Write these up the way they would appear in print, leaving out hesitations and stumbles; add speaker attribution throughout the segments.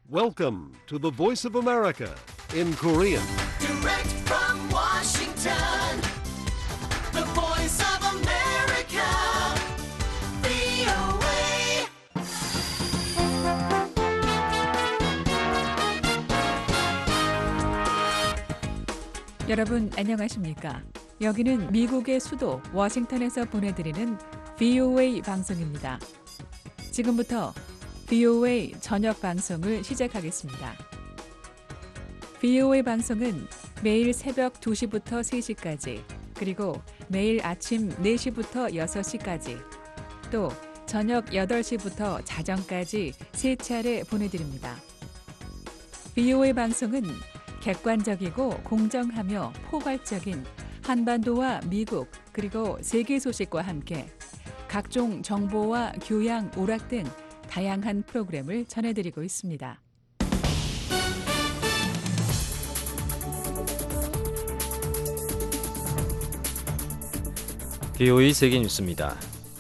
Speaker 1: Welcome to the Voice of America in Korean.
Speaker 2: Direct from Washington, the voice of America, VOA.
Speaker 3: 여러분 안녕하십니까? 여기는 미국의 수도 워싱턴에서 보내드리는 VOA 방송입니다. 지금부터 VOA 저녁 방송을 시작하겠습니다. VOA 방송은 매일 새벽 2시부터 3시까지, 그리고 매일 아침 4시부터 6시까지, 또 저녁 8시부터 자정까지 3차례 보내드립니다. VOA 방송은 객관적이고 공정하며 포괄적인 한반도와 미국 그리고 세계 소식과 함께 각종 정보와 교양, 오락 등 다양한 프로그램을 전해드리고 있습니다.
Speaker 4: VOA 세계 뉴스입니다.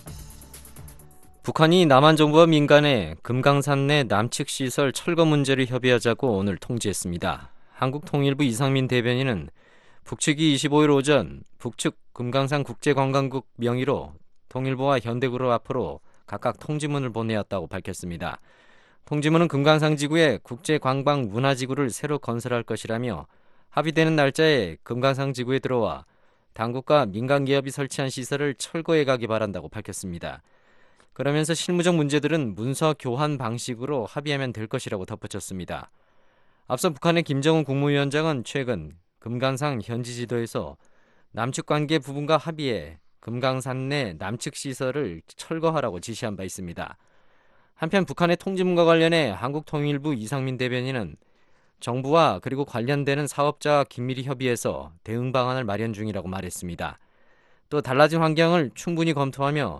Speaker 4: 북한이 남한 정부와 민간의 금강산 내 남측 시설 철거 문제를 협의하자고 오늘 통지했습니다. 한국통일부 이상민 대변인은 북측이 25일 오전 북측 금강산 국제관광국 명의로 통일부와 현대그룹 앞으로 각각 통지문을 보내었다고 밝혔습니다. 통지문은 금강산 지구에 국제관광 문화지구를 새로 건설할 것이라며 합의되는 날짜에 금강산 지구에 들어와 당국과 민간기업이 설치한 시설을 철거해 가기 바란다고 밝혔습니다. 그러면서 실무적 문제들은 문서 교환 방식으로 합의하면 될 것이라고 덧붙였습니다. 앞서 북한의 김정은 국무위원장은 최근 금강산 현지 지도에서 남측 관계 부분과 합의해 금강산 내 남측 시설을 철거하라고 지시한 바 있습니다. 한편 북한의 통지문과 관련해 한국통일부 이상민 대변인은 정부와 그리고 관련되는 사업자와 긴밀히 협의해서 대응 방안을 마련 중이라고 말했습니다. 또 달라진 환경을 충분히 검토하며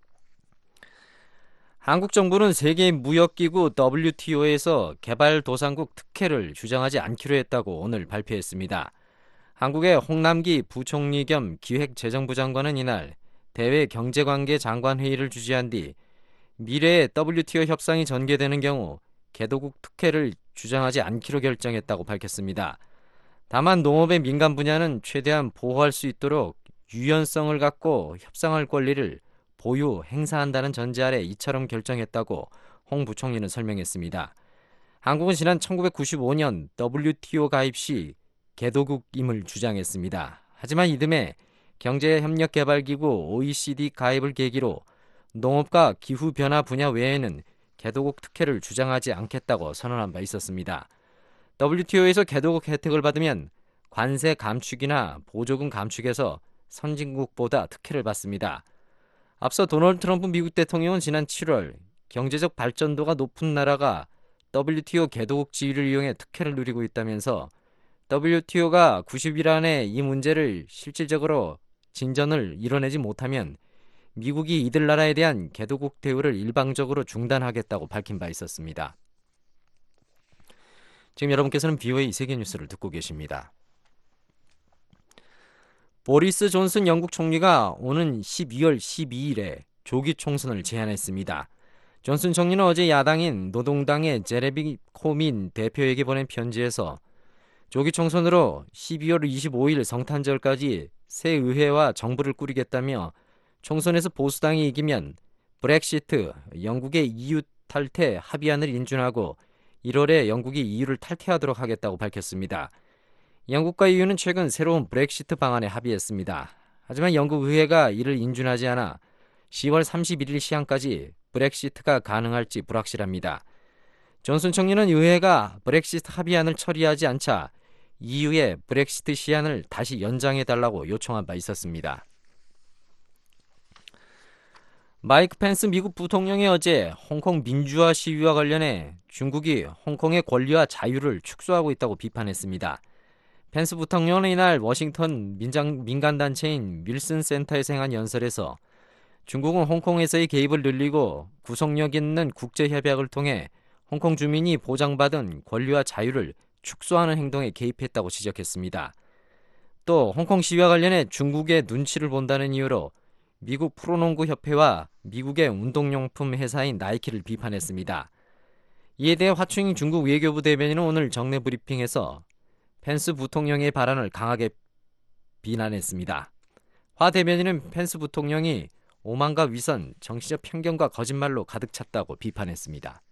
Speaker 4: 한국 정부는 세계무역기구 WTO에서 개발도상국 특혜를 주장하지 않기로 했다고 오늘 발표했습니다. 한국의 홍남기 부총리 겸 기획재정부 장관은 이날 대외 경제관계 장관 회의를 주재한 뒤 미래의 WTO 협상이 전개되는 경우 개도국 특혜를 주장하지 않기로 결정했다고 밝혔습니다. 다만 농업의 민간 분야는 최대한 보호할 수 있도록 유연성을 갖고 협상할 권리를 보유, 행사한다는 전제 아래 이처럼 결정했다고 홍 부총리는 설명했습니다. 한국은 지난 1995년 WTO 가입 시 개도국임을 주장했습니다. 하지만 이듬해 경제협력개발기구 OECD 가입을 계기로 농업과 기후변화 분야 외에는 개도국 특혜를 주장하지 않겠다고 선언한 바 있었습니다. WTO에서 개도국 혜택을 받으면 관세 감축이나 보조금 감축에서 선진국보다 특혜를 받습니다. 앞서 도널드 트럼프 미국 대통령은 지난 7월 경제적 발전도가 높은 나라가 WTO 개도국 지위를 이용해 특혜를 누리고 있다면서 WTO가 90일 안에 이 문제를 실질적으로 진전을 이뤄내지 못하면 미국이 이들 나라에 대한 개도국 대우를 일방적으로 중단하겠다고 밝힌 바 있었습니다. 지금 여러분께서는 VOA 세계 뉴스를 듣고 계십니다. 보리스 존슨 영국 총리가 오는 12월 12일에 조기 총선을 제안했습니다. 존슨 총리는 어제 야당인 노동당의 제레미 코민 대표에게 보낸 편지에서 조기 총선으로 12월 25일 성탄절까지 새 의회와 정부를 꾸리겠다며 총선에서 보수당이 이기면 브렉시트, 영국의 EU 탈퇴 합의안을 인준하고 1월에 영국이 EU를 탈퇴하도록 하겠다고 밝혔습니다. 영국과 EU는 최근 새로운 브렉시트 방안에 합의했습니다. 하지만 영국 의회가 이를 인준하지 않아 10월 31일 시한까지 브렉시트가 가능할지 불확실합니다. 존슨 총리는 의회가 브렉시트 합의안을 처리하지 않자 EU의 브렉시트 시한을 다시 연장해달라고 요청한 바 있었습니다. 마이크 펜스 미국 부통령이 어제 홍콩 민주화 시위와 관련해 중국이 홍콩의 권리와 자유를 축소하고 있다고 비판했습니다. 펜스 부통령은 이날 워싱턴 민간단체인 윌슨 센터에서 행한 연설에서 중국은 홍콩에서의 개입을 늘리고 구속력 있는 국제협약을 통해 홍콩 주민이 보장받은 권리와 자유를 축소하는 행동에 개입했다고 지적했습니다. 또 홍콩 시위와 관련해 중국의 눈치를 본다는 이유로 미국 프로농구 협회와 미국의 운동용품 회사인 나이키를 비판했습니다. 이에 대해 화충 중국 외교부 대변인은 오늘 정례 브리핑에서 펜스 부통령의 발언을 강하게 비난했습니다. 화 대변인은 펜스 부통령이 오만과 위선, 정치적 편견과 거짓말로 가득 찼다고 비판했습니다.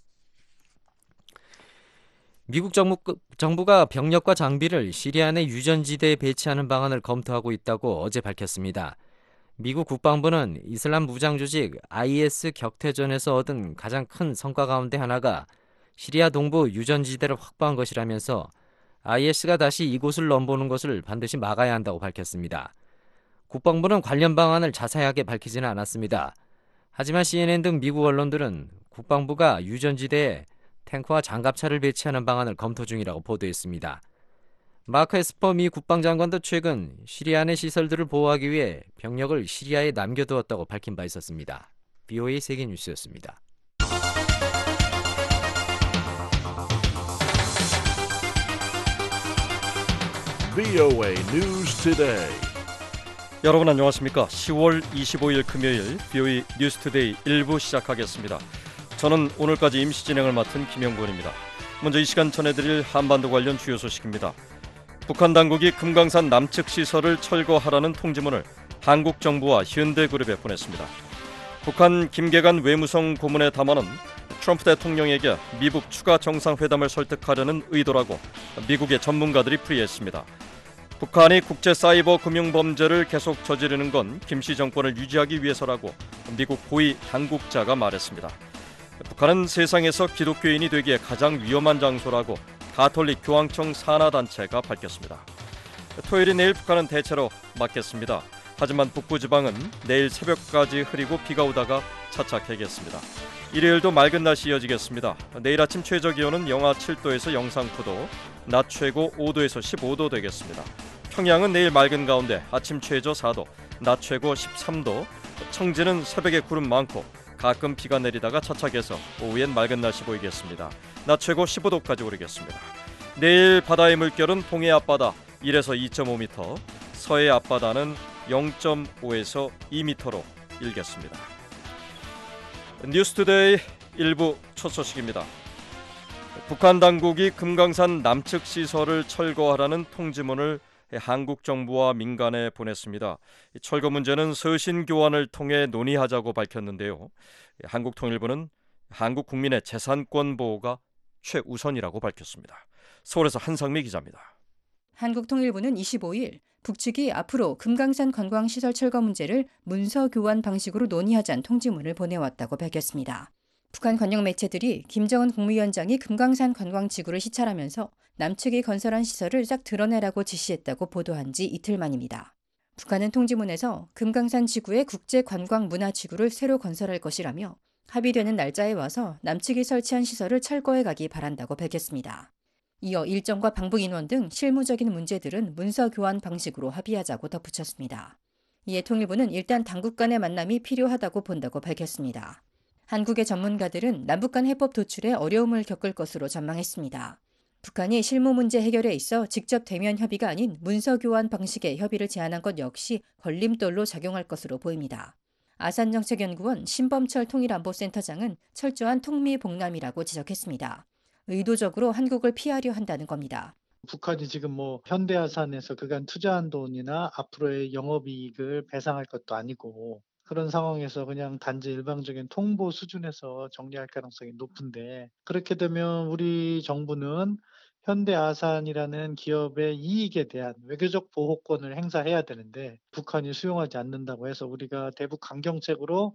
Speaker 4: 미국 정부가 병력과 장비를 시리아 내 유전지대에 배치하는 방안을 검토하고 있다고 어제 밝혔습니다. 미국 국방부는 이슬람 무장 조직 IS 격퇴전에서 얻은 가장 큰 성과 가운데 하나가 시리아 동부 유전지대를 확보한 것이라면서 IS가 다시 이곳을 넘보는 것을 반드시 막아야 한다고 밝혔습니다. 국방부는 관련 방안을 자세하게 밝히지는 않았습니다. 하지만 CNN 등 미국 언론들은 국방부가 유전지대에 탱크와 장갑차를 배치하는 방안을 검토 중이라고 보도했습니다. 마크 에스퍼 미 국방장관도 최근 시리아 내 시설들을 보호하기 위해 병력을 시리아에 남겨두었다고 밝힌 바 있었습니다. VOA 세계뉴스였습니다.
Speaker 1: VOA News Today.
Speaker 5: 여러분 안녕하십니까? 10월 25일 금요일 VOA 뉴스투데이 1부 시작하겠습니다. 저는 오늘까지 임시 진행을 맡은 김영권입니다. 먼저 이 시간 전해드릴 한반도 관련 주요 소식입니다. 북한 당국이 금강산 남측 시설을 철거하라는 통지문을 한국 정부와 현대그룹에 보냈습니다. 북한 김계관 외무성 고문의 담화는 트럼프 대통령에게 미북 추가 정상회담을 설득하려는 의도라고 미국의 전문가들이 풀이했습니다. 북한이 국제 사이버 금융 범죄를 계속 저지르는 건 김씨 정권을 유지하기 위해서라고 미국 고위 당국자가 말했습니다. 북한은 세상에서 기독교인이 되기에 가장 위험한 장소라고 가톨릭 교황청 산하단체가 밝혔습니다. 토요일인 내일 북한은 대체로 맑겠습니다. 하지만 북부지방은 내일 새벽까지 흐리고 비가 오다가 차차 개겠습니다. 일요일도 맑은 날씨 이어지겠습니다. 내일 아침 최저기온은 영하 7도에서 영상 9도, 낮 최고 5도에서 15도 되겠습니다. 평양은 내일 맑은 가운데 아침 최저 4도, 낮 최고 13도, 청진은 새벽에 구름 많고 가끔 비가 내리다가 차차 개서 오후엔 맑은 날씨 보이겠습니다. 낮 최고 15도까지 오르겠습니다. 내일 바다의 물결은 동해 앞바다 1에서 2.5m, 서해 앞바다는 0.5에서 2m로 일겠습니다. 뉴스투데이 1부 첫 소식입니다. 북한 당국이 금강산 남측 시설을 철거하라는 통지문을 한국 정부와 민간에 보냈습니다. 철거 문제는 서신 교환을 통해 논의하자고 밝혔는데요. 한국통일부는 한국 국민의 재산권 보호가 최우선이라고 밝혔습니다. 서울에서 한상미 기자입니다.
Speaker 6: 한국통일부는 25일 북측이 앞으로 금강산 관광시설 철거 문제를 문서 교환 방식으로 논의하자는 통지문을 보내왔다고 밝혔습니다. 북한 관영 매체들이 김정은 국무위원장이 금강산 관광지구를 시찰하면서 남측이 건설한 시설을 싹 드러내라고 지시했다고 보도한 지 이틀 만입니다. 북한은 통지문에서 금강산 지구의 국제관광문화지구를 새로 건설할 것이라며 합의되는 날짜에 와서 남측이 설치한 시설을 철거해 가기 바란다고 밝혔습니다. 이어 일정과 방북 인원 등 실무적인 문제들은 문서 교환 방식으로 합의하자고 덧붙였습니다. 이에 통일부는 일단 당국 간의 만남이 필요하다고 본다고 밝혔습니다. 한국의 전문가들은 남북 간 해법 도출에 어려움을 겪을 것으로 전망했습니다. 북한이 실무 문제 해결에 있어 직접 대면 협의가 아닌 문서 교환 방식의 협의를 제안한 것 역시 걸림돌로 작용할 것으로 보입니다. 아산정책연구원 신범철 통일안보센터장은 철저한 통미봉남이라고 지적했습니다. 의도적으로 한국을 피하려 한다는 겁니다.
Speaker 7: 북한이 지금 현대아산에서 그간 투자한 돈이나 앞으로의 영업이익을 배상할 것도 아니고 그런 상황에서 그냥 단지 일방적인 통보 수준에서 정리할 가능성이 높은데 그렇게 되면 우리 정부는 현대아산이라는 기업의 이익에 대한 외교적 보호권을 행사해야 되는데 북한이 수용하지 않는다고 해서 우리가 대북 강경책으로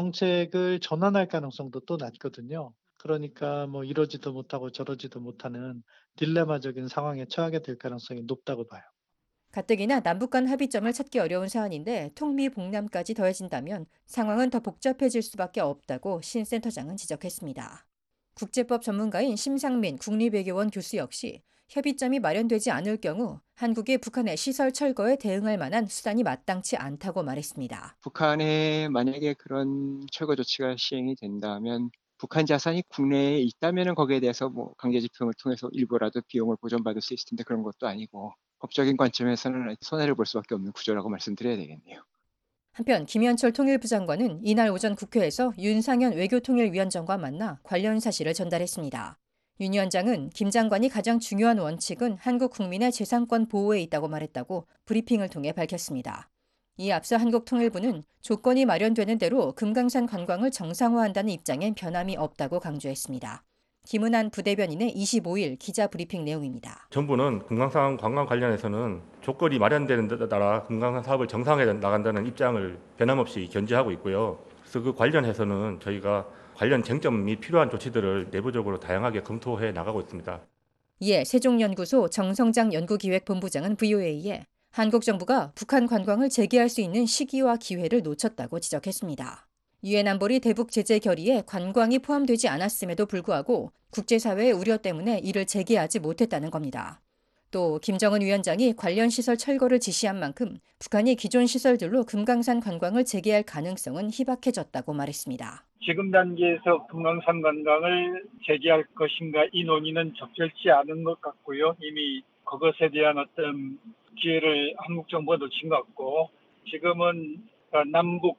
Speaker 7: 정책을 전환할 가능성도 또 낮거든요. 그러니까 이러지도 못하고 저러지도 못하는 딜레마적인 상황에 처하게 될 가능성이 높다고 봐요.
Speaker 6: 가뜩이나 남북 간 합의점을 찾기 어려운 사안인데 통미봉남까지 더해진다면 상황은 더 복잡해질 수밖에 없다고 신 센터장은 지적했습니다. 국제법 전문가인 심상민 국립외교원 교수 역시 협의점이 마련되지 않을 경우 한국이 북한의 시설 철거에 대응할 만한 수단이 마땅치 않다고 말했습니다.
Speaker 8: 북한에 만약에 그런 철거 조치가 시행이 된다면 북한 자산이 국내에 있다면 거기에 대해서 강제 집행을 통해서 일부라도 비용을 보전받을 수 있을 텐데 그런 것도 아니고 법적인 관점에서는 손해를 볼 수밖에 없는 구조라고 말씀드려야 되겠네요.
Speaker 6: 한편 김현철 통일부 장관은 이날 오전 국회에서 윤상현 외교통일위원장과 만나 관련 사실을 전달했습니다. 윤 위원장은 김 장관이 가장 중요한 원칙은 한국 국민의 재산권 보호에 있다고 말했다고 브리핑을 통해 밝혔습니다. 이에 앞서 한국통일부는 조건이 마련되는 대로 금강산 관광을 정상화한다는 입장에 변함이 없다고 강조했습니다. 김은한 부대변인의 25일 기자 브리핑 내용입니다.
Speaker 9: 정부는 금강산 관광 관련해서는 조건이 마련되는 데 따라 금강산 사업을 정상화해 나간다는 입장을 변함없이 견지하고 있고요. 그래서 그 관련해서는 저희가 관련 쟁점이 필요한 조치들을 내부적으로 다양하게 검토해 나가고 있습니다.
Speaker 6: 이에 세종연구소 정성장 연구기획본부장은 VOA에 한국 정부가 북한 관광을 재개할 수 있는 시기와 기회를 놓쳤다고 지적했습니다. 유엔 안보리 대북 제재 결의에 관광이 포함되지 않았음에도 불구하고 국제사회의 우려 때문에 이를 재개하지 못했다는 겁니다. 또 김정은 위원장이 관련 시설 철거를 지시한 만큼 북한이 기존 시설들로 금강산 관광을 재개할 가능성은 희박해졌다고 말했습니다.
Speaker 10: 지금 단계에서 금강산 관광을 재개할 것인가 이 논의는 적절치 않은 것 같고요. 이미 그것에 대한 어떤 기회를 한국 정부가 놓친 것 같고 지금은 남북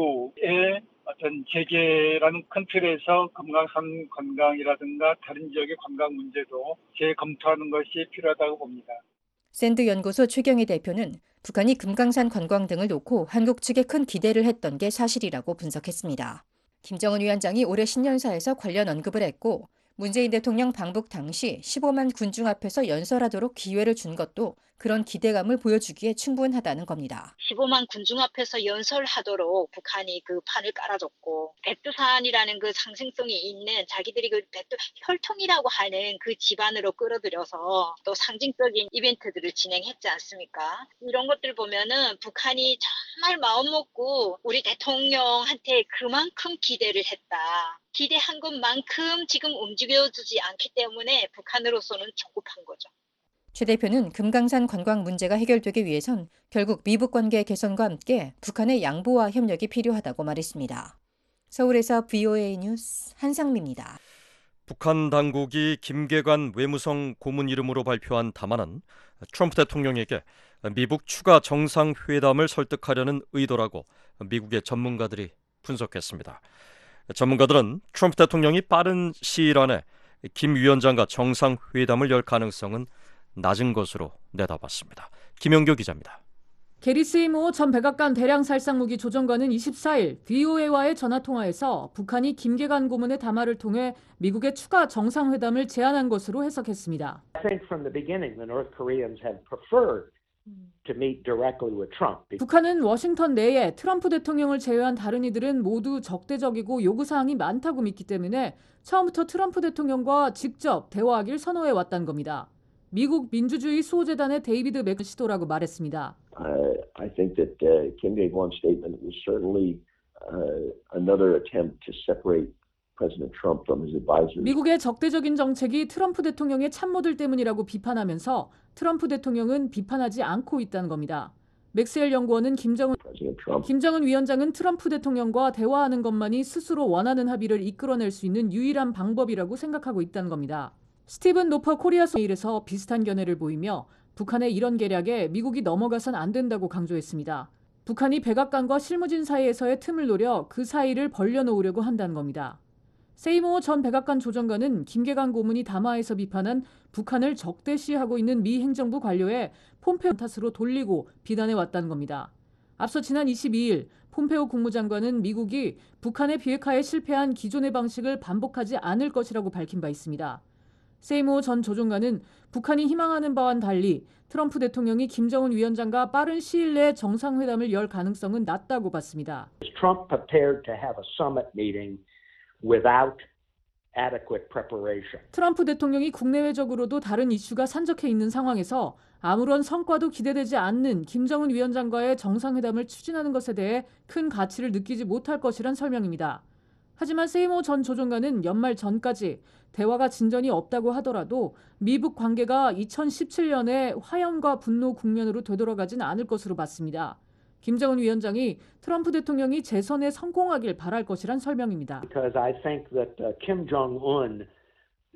Speaker 10: 교류의 어떤 재개라는 큰 틀에서 금강산 관광이라든가 다른 지역의 관광 문제도 재검토하는 것이 필요하다고 봅니다.
Speaker 6: 샌드 연구소 최경희 대표는 북한이 금강산 관광 등을 놓고 한국 측에 큰 기대를 했던 게 사실이라고 분석했습니다. 김정은 위원장이 올해 신년사에서 관련 언급을 했고 문재인 대통령 방북 당시 15만 군중 앞에서 연설하도록 기회를 준 것도 그런 기대감을 보여주기에 충분하다는 겁니다.
Speaker 11: 15만 군중 앞에서 연설하도록 북한이 그 판을 깔아줬고 백두산이라는 그 상징성이 있는 자기들이 그 혈통이라고 하는 그 집안으로 끌어들여서 또 상징적인 이벤트들을 진행했지 않습니까? 이런 것들 보면은 북한이 정말 마음 먹고 우리 대통령한테 그만큼 기대를 했다. 기대한 것만큼 지금 움직여주지 않기 때문에 북한으로서는 조급한 거죠.
Speaker 6: 최 대표는 금강산 관광 문제가 해결되기 위해선 결국 미북 관계 개선과 함께 북한의 양보와 협력이 필요하다고 말했습니다. 서울에서 VOA 뉴스 한상미입니다.
Speaker 5: 북한 당국이 김계관 외무성 고문 이름으로 발표한 담화는 트럼프 대통령에게 미북 추가 정상회담을 설득하려는 의도라고 미국의 전문가들이 분석했습니다. 전문가들은 트럼프 대통령이 빠른 시일 안에 김 위원장과 정상회담을 열 가능성은 낮은 것으로 내다봤습니다. 김영교 기자입니다.
Speaker 12: 게리 세이모어 전 백악관 대량 살상무기 조정관은 24일 VOA와의 전화통화에서 북한이 김계관 고문의 담화를 통해 미국의 추가 정상회담을 제안한 것으로 해석했습니다.
Speaker 13: I think from the beginning the North Koreans had preferred to meet directly with Trump.
Speaker 12: 북한은 워싱턴 내에 트럼프 대통령을 제외한 다른 이들은 모두 적대적이고 요구사항이 많다고 믿기 때문에 처음부터 트럼프 대통령과 직접 대화하길 선호해 왔다는 겁니다. 미국 민주주의 수호재단의 데이비드 맥 시도라고 말했습니다.
Speaker 14: I think that Kim Dae-kwon's statement was certainly another attempt to separate President Trump from his advisors.
Speaker 12: 미국의 적대적인 정책이 트럼프 대통령의 참모들 때문이라고 비판하면서 트럼프 대통령은 비판하지 않고 있다는 겁니다. 맥스웰 연구원은 김정은 위원장은 트럼프 대통령과 대화하는 것만이 스스로 원하는 합의를 이끌어낼 수 있는 유일한 방법이라고 생각하고 있다는 겁니다. 스티븐 노퍼 코리아 메일에서 비슷한 견해를 보이며 북한의 이런 계략에 미국이 넘어가선 안 된다고 강조했습니다. 북한이 백악관과 실무진 사이에서의 틈을 노려 그 사이를 벌려놓으려고 한다는 겁니다. 세이모어 전 백악관 조정관은 김계관 고문이 담화에서 비판한 북한을 적대시하고 있는 미 행정부 관료의 폼페오 탓으로 돌리고 비난해왔다는 겁니다. 앞서 지난 22일 폼페오 국무장관은 미국이 북한의 비핵화에 실패한 기존의 방식을 반복하지 않을 것이라고 밝힌 바 있습니다. 세이모어 전 조종관은 북한이 희망하는 바와는 달리 트럼프 대통령이 김정은 위원장과 빠른 시일 내에 정상회담을 열 가능성은 낮다고 봤습니다.
Speaker 13: Trump prepared to have a summit meeting without adequate preparation.
Speaker 12: 트럼프 대통령이 국내외적으로도 다른 이슈가 산적해 있는 상황에서 아무런 성과도 기대되지 않는 김정은 위원장과의 정상회담을 추진하는 것에 대해 큰 가치를 느끼지 못할 것이란 설명입니다. 하지만 세이모 전 조종관은 연말 전까지 대화가 진전이 없다고 하더라도 미북 관계가 2017년에 화염과 분노 국면으로 되돌아가진 않을 것으로 봤습니다. 김정은 위원장이 트럼프 대통령이 재선에 성공하길 바랄 것이란 설명입니다.
Speaker 13: Because I think that Kim Jong-un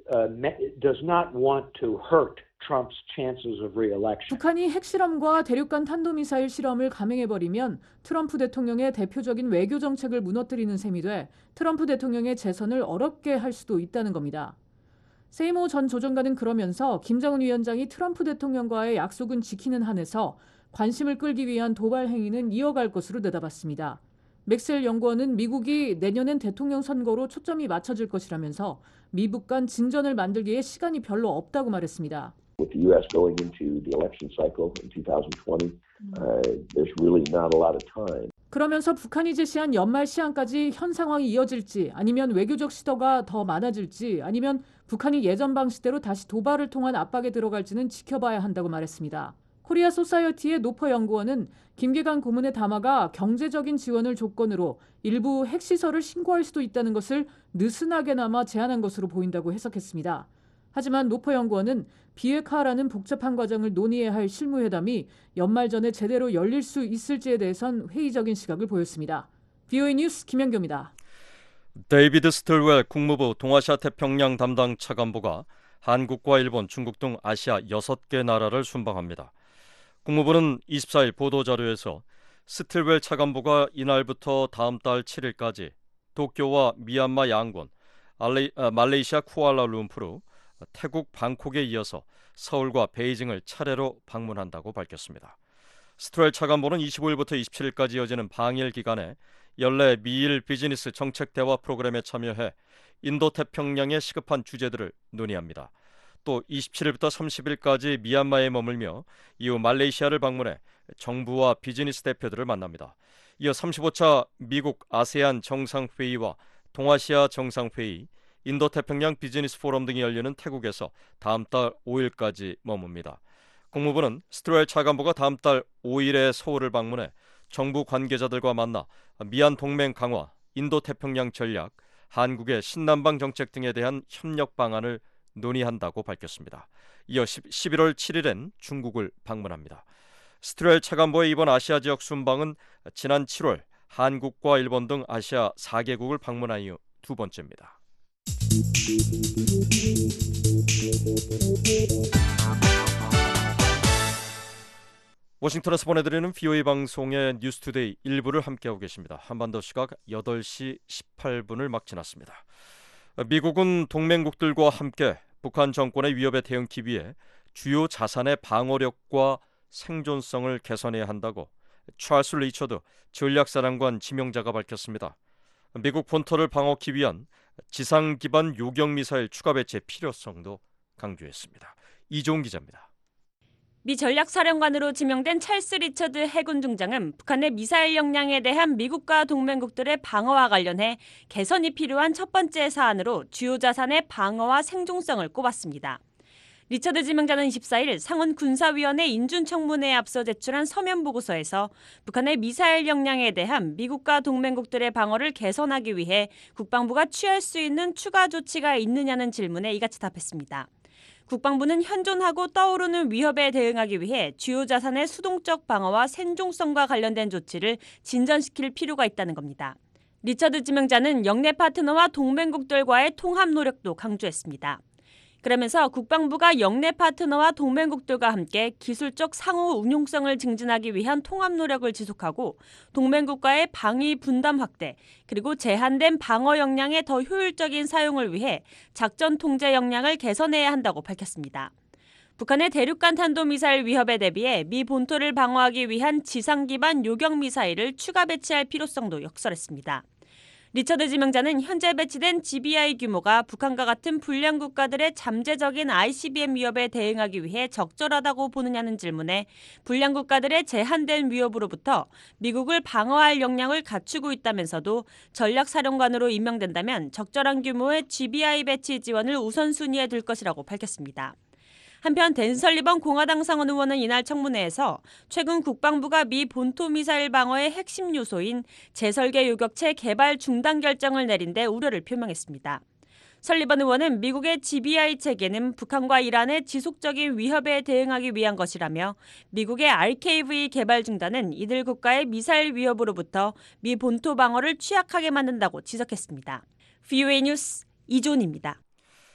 Speaker 13: does not want to hurt Trump's chances of re-election.
Speaker 12: 북한이 핵실험과 대륙간 탄도미사일 실험을 감행해버리면 트럼프 대통령의 대표적인 외교 정책을 무너뜨리는 셈이 돼 트럼프 대통령의 재선을 어렵게 할 수도 있다는 겁니다. 세이모 전 조정관은 그러면서 김정은 위원장이 트럼프 대통령과의 약속은 지키는 한에서 관심을 끌기 위한 도발 행위는 이어갈 것으로 내다봤습니다. 맥스웰 연구원은 미국이 내년엔 대통령 선거로 초점이 맞춰질 것이라면서 미북 간 진전을 만들기에 시간이 별로 없다고 말했습니다.
Speaker 14: With the U.S. going into the election cycle in 2020, there's really not a lot of time.
Speaker 12: 그러면서 북한이 제시한 연말 시한까지 현 상황이 이어질지 아니면 외교적 시도가 더 많아질지 아니면 북한이 예전 방식대로 다시 도발을 통한 압박에 들어갈지는 지켜봐야 한다고 말했습니다. 코리아 소사이어티의 노퍼 연구원은 김계관 고문의 담화가 경제적인 지원을 조건으로 일부 핵시설을 신고할 수도 있다는 것을 느슨하게나마 제안한 것으로 보인다고 해석했습니다. 하지만 노퍼 연구원은 비핵화라는 복잡한 과정을 논의해야 할 실무회담이 연말 전에 제대로 열릴 수 있을지에 대해선 회의적인 시각을 보였습니다. VOA 뉴스 김현교입니다.
Speaker 5: 데이비드 스틸웰 국무부 동아시아 태평양 담당 차관보가 한국과 일본, 중국 등 아시아 6개 나라를 순방합니다. 국무부는 24일 보도자료에서 스틸웰 차관보가 이날부터 다음 달 7일까지 도쿄와 미얀마 양곤, 말레이시아 쿠알라룸푸르, 태국 방콕에 이어서 서울과 베이징을 차례로 방문한다고 밝혔습니다. 스틸웰 차관보는 25일부터 27일까지 이어지는 방일 기간에 연례 미일 비즈니스 정책 대화 프로그램에 참여해 인도태평양의 시급한 주제들을 논의합니다. 또 27일부터 30일까지 미얀마에 머물며 이후 말레이시아를 방문해 정부와 비즈니스 대표들을 만납니다. 이어 35차 미국 아세안 정상회의와 동아시아 정상회의, 인도태평양 비즈니스 포럼 등이 열리는 태국에서 다음 달 5일까지 머뭅니다. 국무부는 스틸웰 차관보가 다음 달 5일에 서울을 방문해 정부 관계자들과 만나 미얀 동맹 강화, 인도태평양 전략, 한국의 신남방 정책 등에 대한 협력 방안을 논의한다고 밝혔습니다. 이어 11월 7일엔 중국을 방문합니다. 스틸웰 차관보의 이번 아시아 지역 순방은 지난 7월 한국과 일본 등 아시아 4개국을 방문한 이후 두 번째입니다. 워싱턴에서 보내드리는 VOA 방송의 뉴스투데이 1부를 함께하고 계십니다. 한반도 시각 8시 18분을 막 지났습니다. 미국은 동맹국들과 함께 북한 정권의 위협에 대응하기 위해 주요 자산의 방어력과 생존성을 개선해야 한다고 찰스 리처드 전략사령관 지명자가 밝혔습니다. 미국 본토를 방어하기 위한 지상 기반 요격 미사일 추가 배치의 필요성도 강조했습니다. 이종훈 기자입니다.
Speaker 15: 미 전략사령관으로 지명된 찰스 리처드 해군 중장은 북한의 미사일 역량에 대한 미국과 동맹국들의 방어와 관련해 개선이 필요한 첫 번째 사안으로 주요 자산의 방어와 생존성을 꼽았습니다. 리처드 지명자는 24일 상원 군사위원회 인준청문회에 앞서 제출한 서면 보고서에서 북한의 미사일 역량에 대한 미국과 동맹국들의 방어를 개선하기 위해 국방부가 취할 수 있는 추가 조치가 있느냐는 질문에 이같이 답했습니다. 국방부는 현존하고 떠오르는 위협에 대응하기 위해 주요 자산의 수동적 방어와 생존성과 관련된 조치를 진전시킬 필요가 있다는 겁니다. 리처드 지명자는 영내 파트너와 동맹국들과의 통합 노력도 강조했습니다. 그러면서 국방부가 영내 파트너와 동맹국들과 함께 기술적 상호 운용성을 증진하기 위한 통합 노력을 지속하고 동맹국과의 방위 분담 확대, 그리고 제한된 방어 역량의 더 효율적인 사용을 위해 작전 통제 역량을 개선해야 한다고 밝혔습니다. 북한의 대륙간 탄도미사일 위협에 대비해 미 본토를 방어하기 위한 지상 기반 요격 미사일을 추가 배치할 필요성도 역설했습니다. 리처드 지명자는 현재 배치된 GBI 규모가 북한과 같은 불량 국가들의 잠재적인 ICBM 위협에 대응하기 위해 적절하다고 보느냐는 질문에 불량 국가들의 제한된 위협으로부터 미국을 방어할 역량을 갖추고 있다면서도 전략사령관으로 임명된다면 적절한 규모의 GBI 배치 지원을 우선순위에 둘 것이라고 밝혔습니다. 한편 댄 설리번 공화당 상원 의원은 이날 청문회에서 최근 국방부가 미 본토 미사일 방어의 핵심 요소인 재설계 요격체 개발 중단 결정을 내린 데 우려를 표명했습니다. 설리번 의원은 미국의 GBI 체계는 북한과 이란의 지속적인 위협에 대응하기 위한 것이라며 미국의 RKV 개발 중단은 이들 국가의 미사일 위협으로부터 미 본토 방어를 취약하게 만든다고 지적했습니다. VOA 뉴스 이존입니다.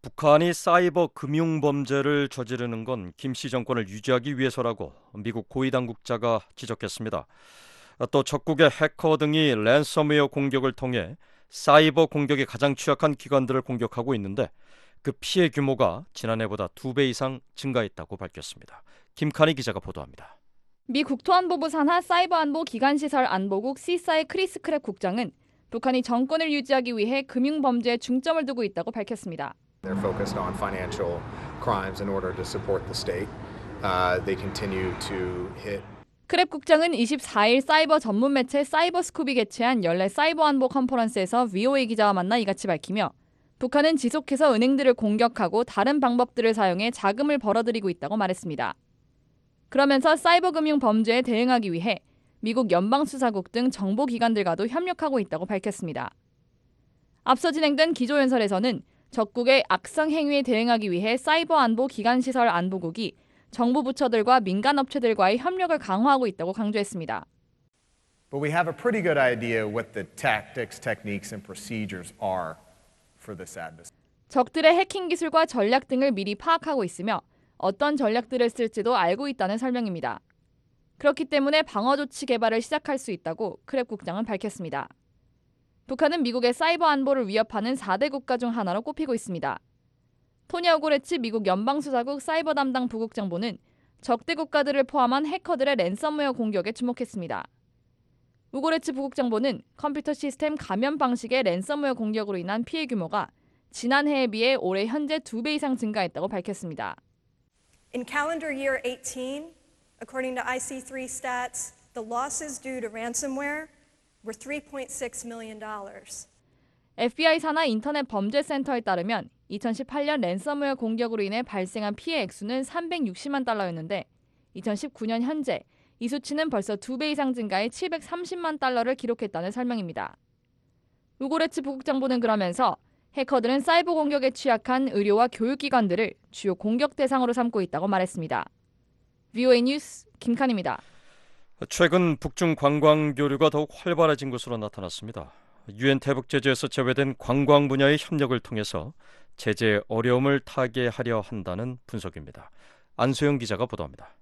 Speaker 5: 북한이 사이버 금융 범죄를 저지르는 건 김씨 정권을 유지하기 위해서라고 미국 고위 당국자가 지적했습니다. 또 적국의 해커 등이 랜섬웨어 공격을 통해 사이버 공격에 가장 취약한 기관들을 공격하고 있는데 그 피해 규모가 지난해보다 2배 이상 증가했다고 밝혔습니다. 김칸희 기자가 보도합니다.
Speaker 16: 미 국토안보부 산하 사이버안보 기관시설 안보국 시사의 크리스 크랩 국장은 북한이 정권을 유지하기 위해 금융범죄에 중점을 두고 있다고 밝혔습니다.
Speaker 17: They're focused on financial crimes in order to support the state. They continue to hit.
Speaker 16: 크랩 국장은 24일 사이버 전문 매체 사이버스쿱이 개최한 연례 사이버 안보 컨퍼런스에서 VOA 기자와 만나 이같이 밝히며 북한은 지속해서 은행들을 공격하고 다른 방법들을 사용해 자금을 벌어들이고 있다고 말했습니다. 그러면서 사이버 금융 범죄에 대응하기 위해 미국 연방수사국 등 정보기관들과도 협력하고 있다고 밝혔습니다. 앞서 진행된 기조연설에서는 적국의 악성 행위에 대응하기 위해 사이버 안보 기관시설 안보국이 정부 부처들과 민간 업체들과의 협력을 강화하고 있다고 강조했습니다.
Speaker 18: But we have a pretty good idea what the tactics, techniques, and procedures are for this adversary.
Speaker 16: 적들의 해킹 기술과 전략 등을 미리 파악하고 있으며 어떤 전략들을 쓸지도 알고 있다는 설명입니다. 그렇기 때문에 방어 조치 개발을 시작할 수 있다고 크랩 국장은 밝혔습니다. 북한은 미국의 사이버 안보를 위협하는 4대 국가 중 하나로 꼽히고 있습니다. 토니 오고레치 미국 연방수사국 사이버 담당 부국장보는 적대 국가들을 포함한 해커들의 랜섬웨어 공격에 주목했습니다. 오고레치 부국장보는 컴퓨터 시스템 감염 방식의 랜섬웨어 공격으로 인한 피해 규모가 지난해에 비해 올해 현재 2배 이상 증가했다고 밝혔습니다.
Speaker 19: In calendar year 18, according to IC3 stats, the losses due to ransomware were $3.6 million.
Speaker 16: FBI 산하 인터넷 범죄센터에 따르면 2018년 랜섬웨어 공격으로 인해 발생한 피해 액수는 360만 달러였는데 2019년 현재 이 수치는 벌써 2배 이상 증가해 730만 달러를 기록했다는 설명입니다. 우고레츠 부국장보는 그러면서 해커들은 사이버 공격에 취약한 의료와 교육기관들을 주요 공격 대상으로 삼고 있다고 말했습니다. VOA 뉴스 김칸입니다.
Speaker 5: 최근 북중 관광 교류가 더욱 활발해진 것으로 나타났습니다. 유엔 대북 제재에서 제외된 관광 분야의 협력을 통해서 제재의 어려움을 타개하려 한다는 분석입니다. 안소영 기자가 보도합니다.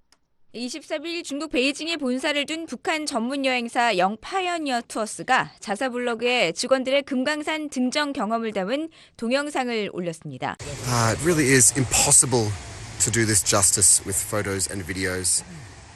Speaker 20: 23일 중국 베이징에 본사를 둔 북한 전문 여행사 영파이어니어 투어스가 자사 블로그에 직원들의 금강산 등정 경험을 담은 동영상을 올렸습니다.
Speaker 21: It really is impossible to do this justice with photos and videos.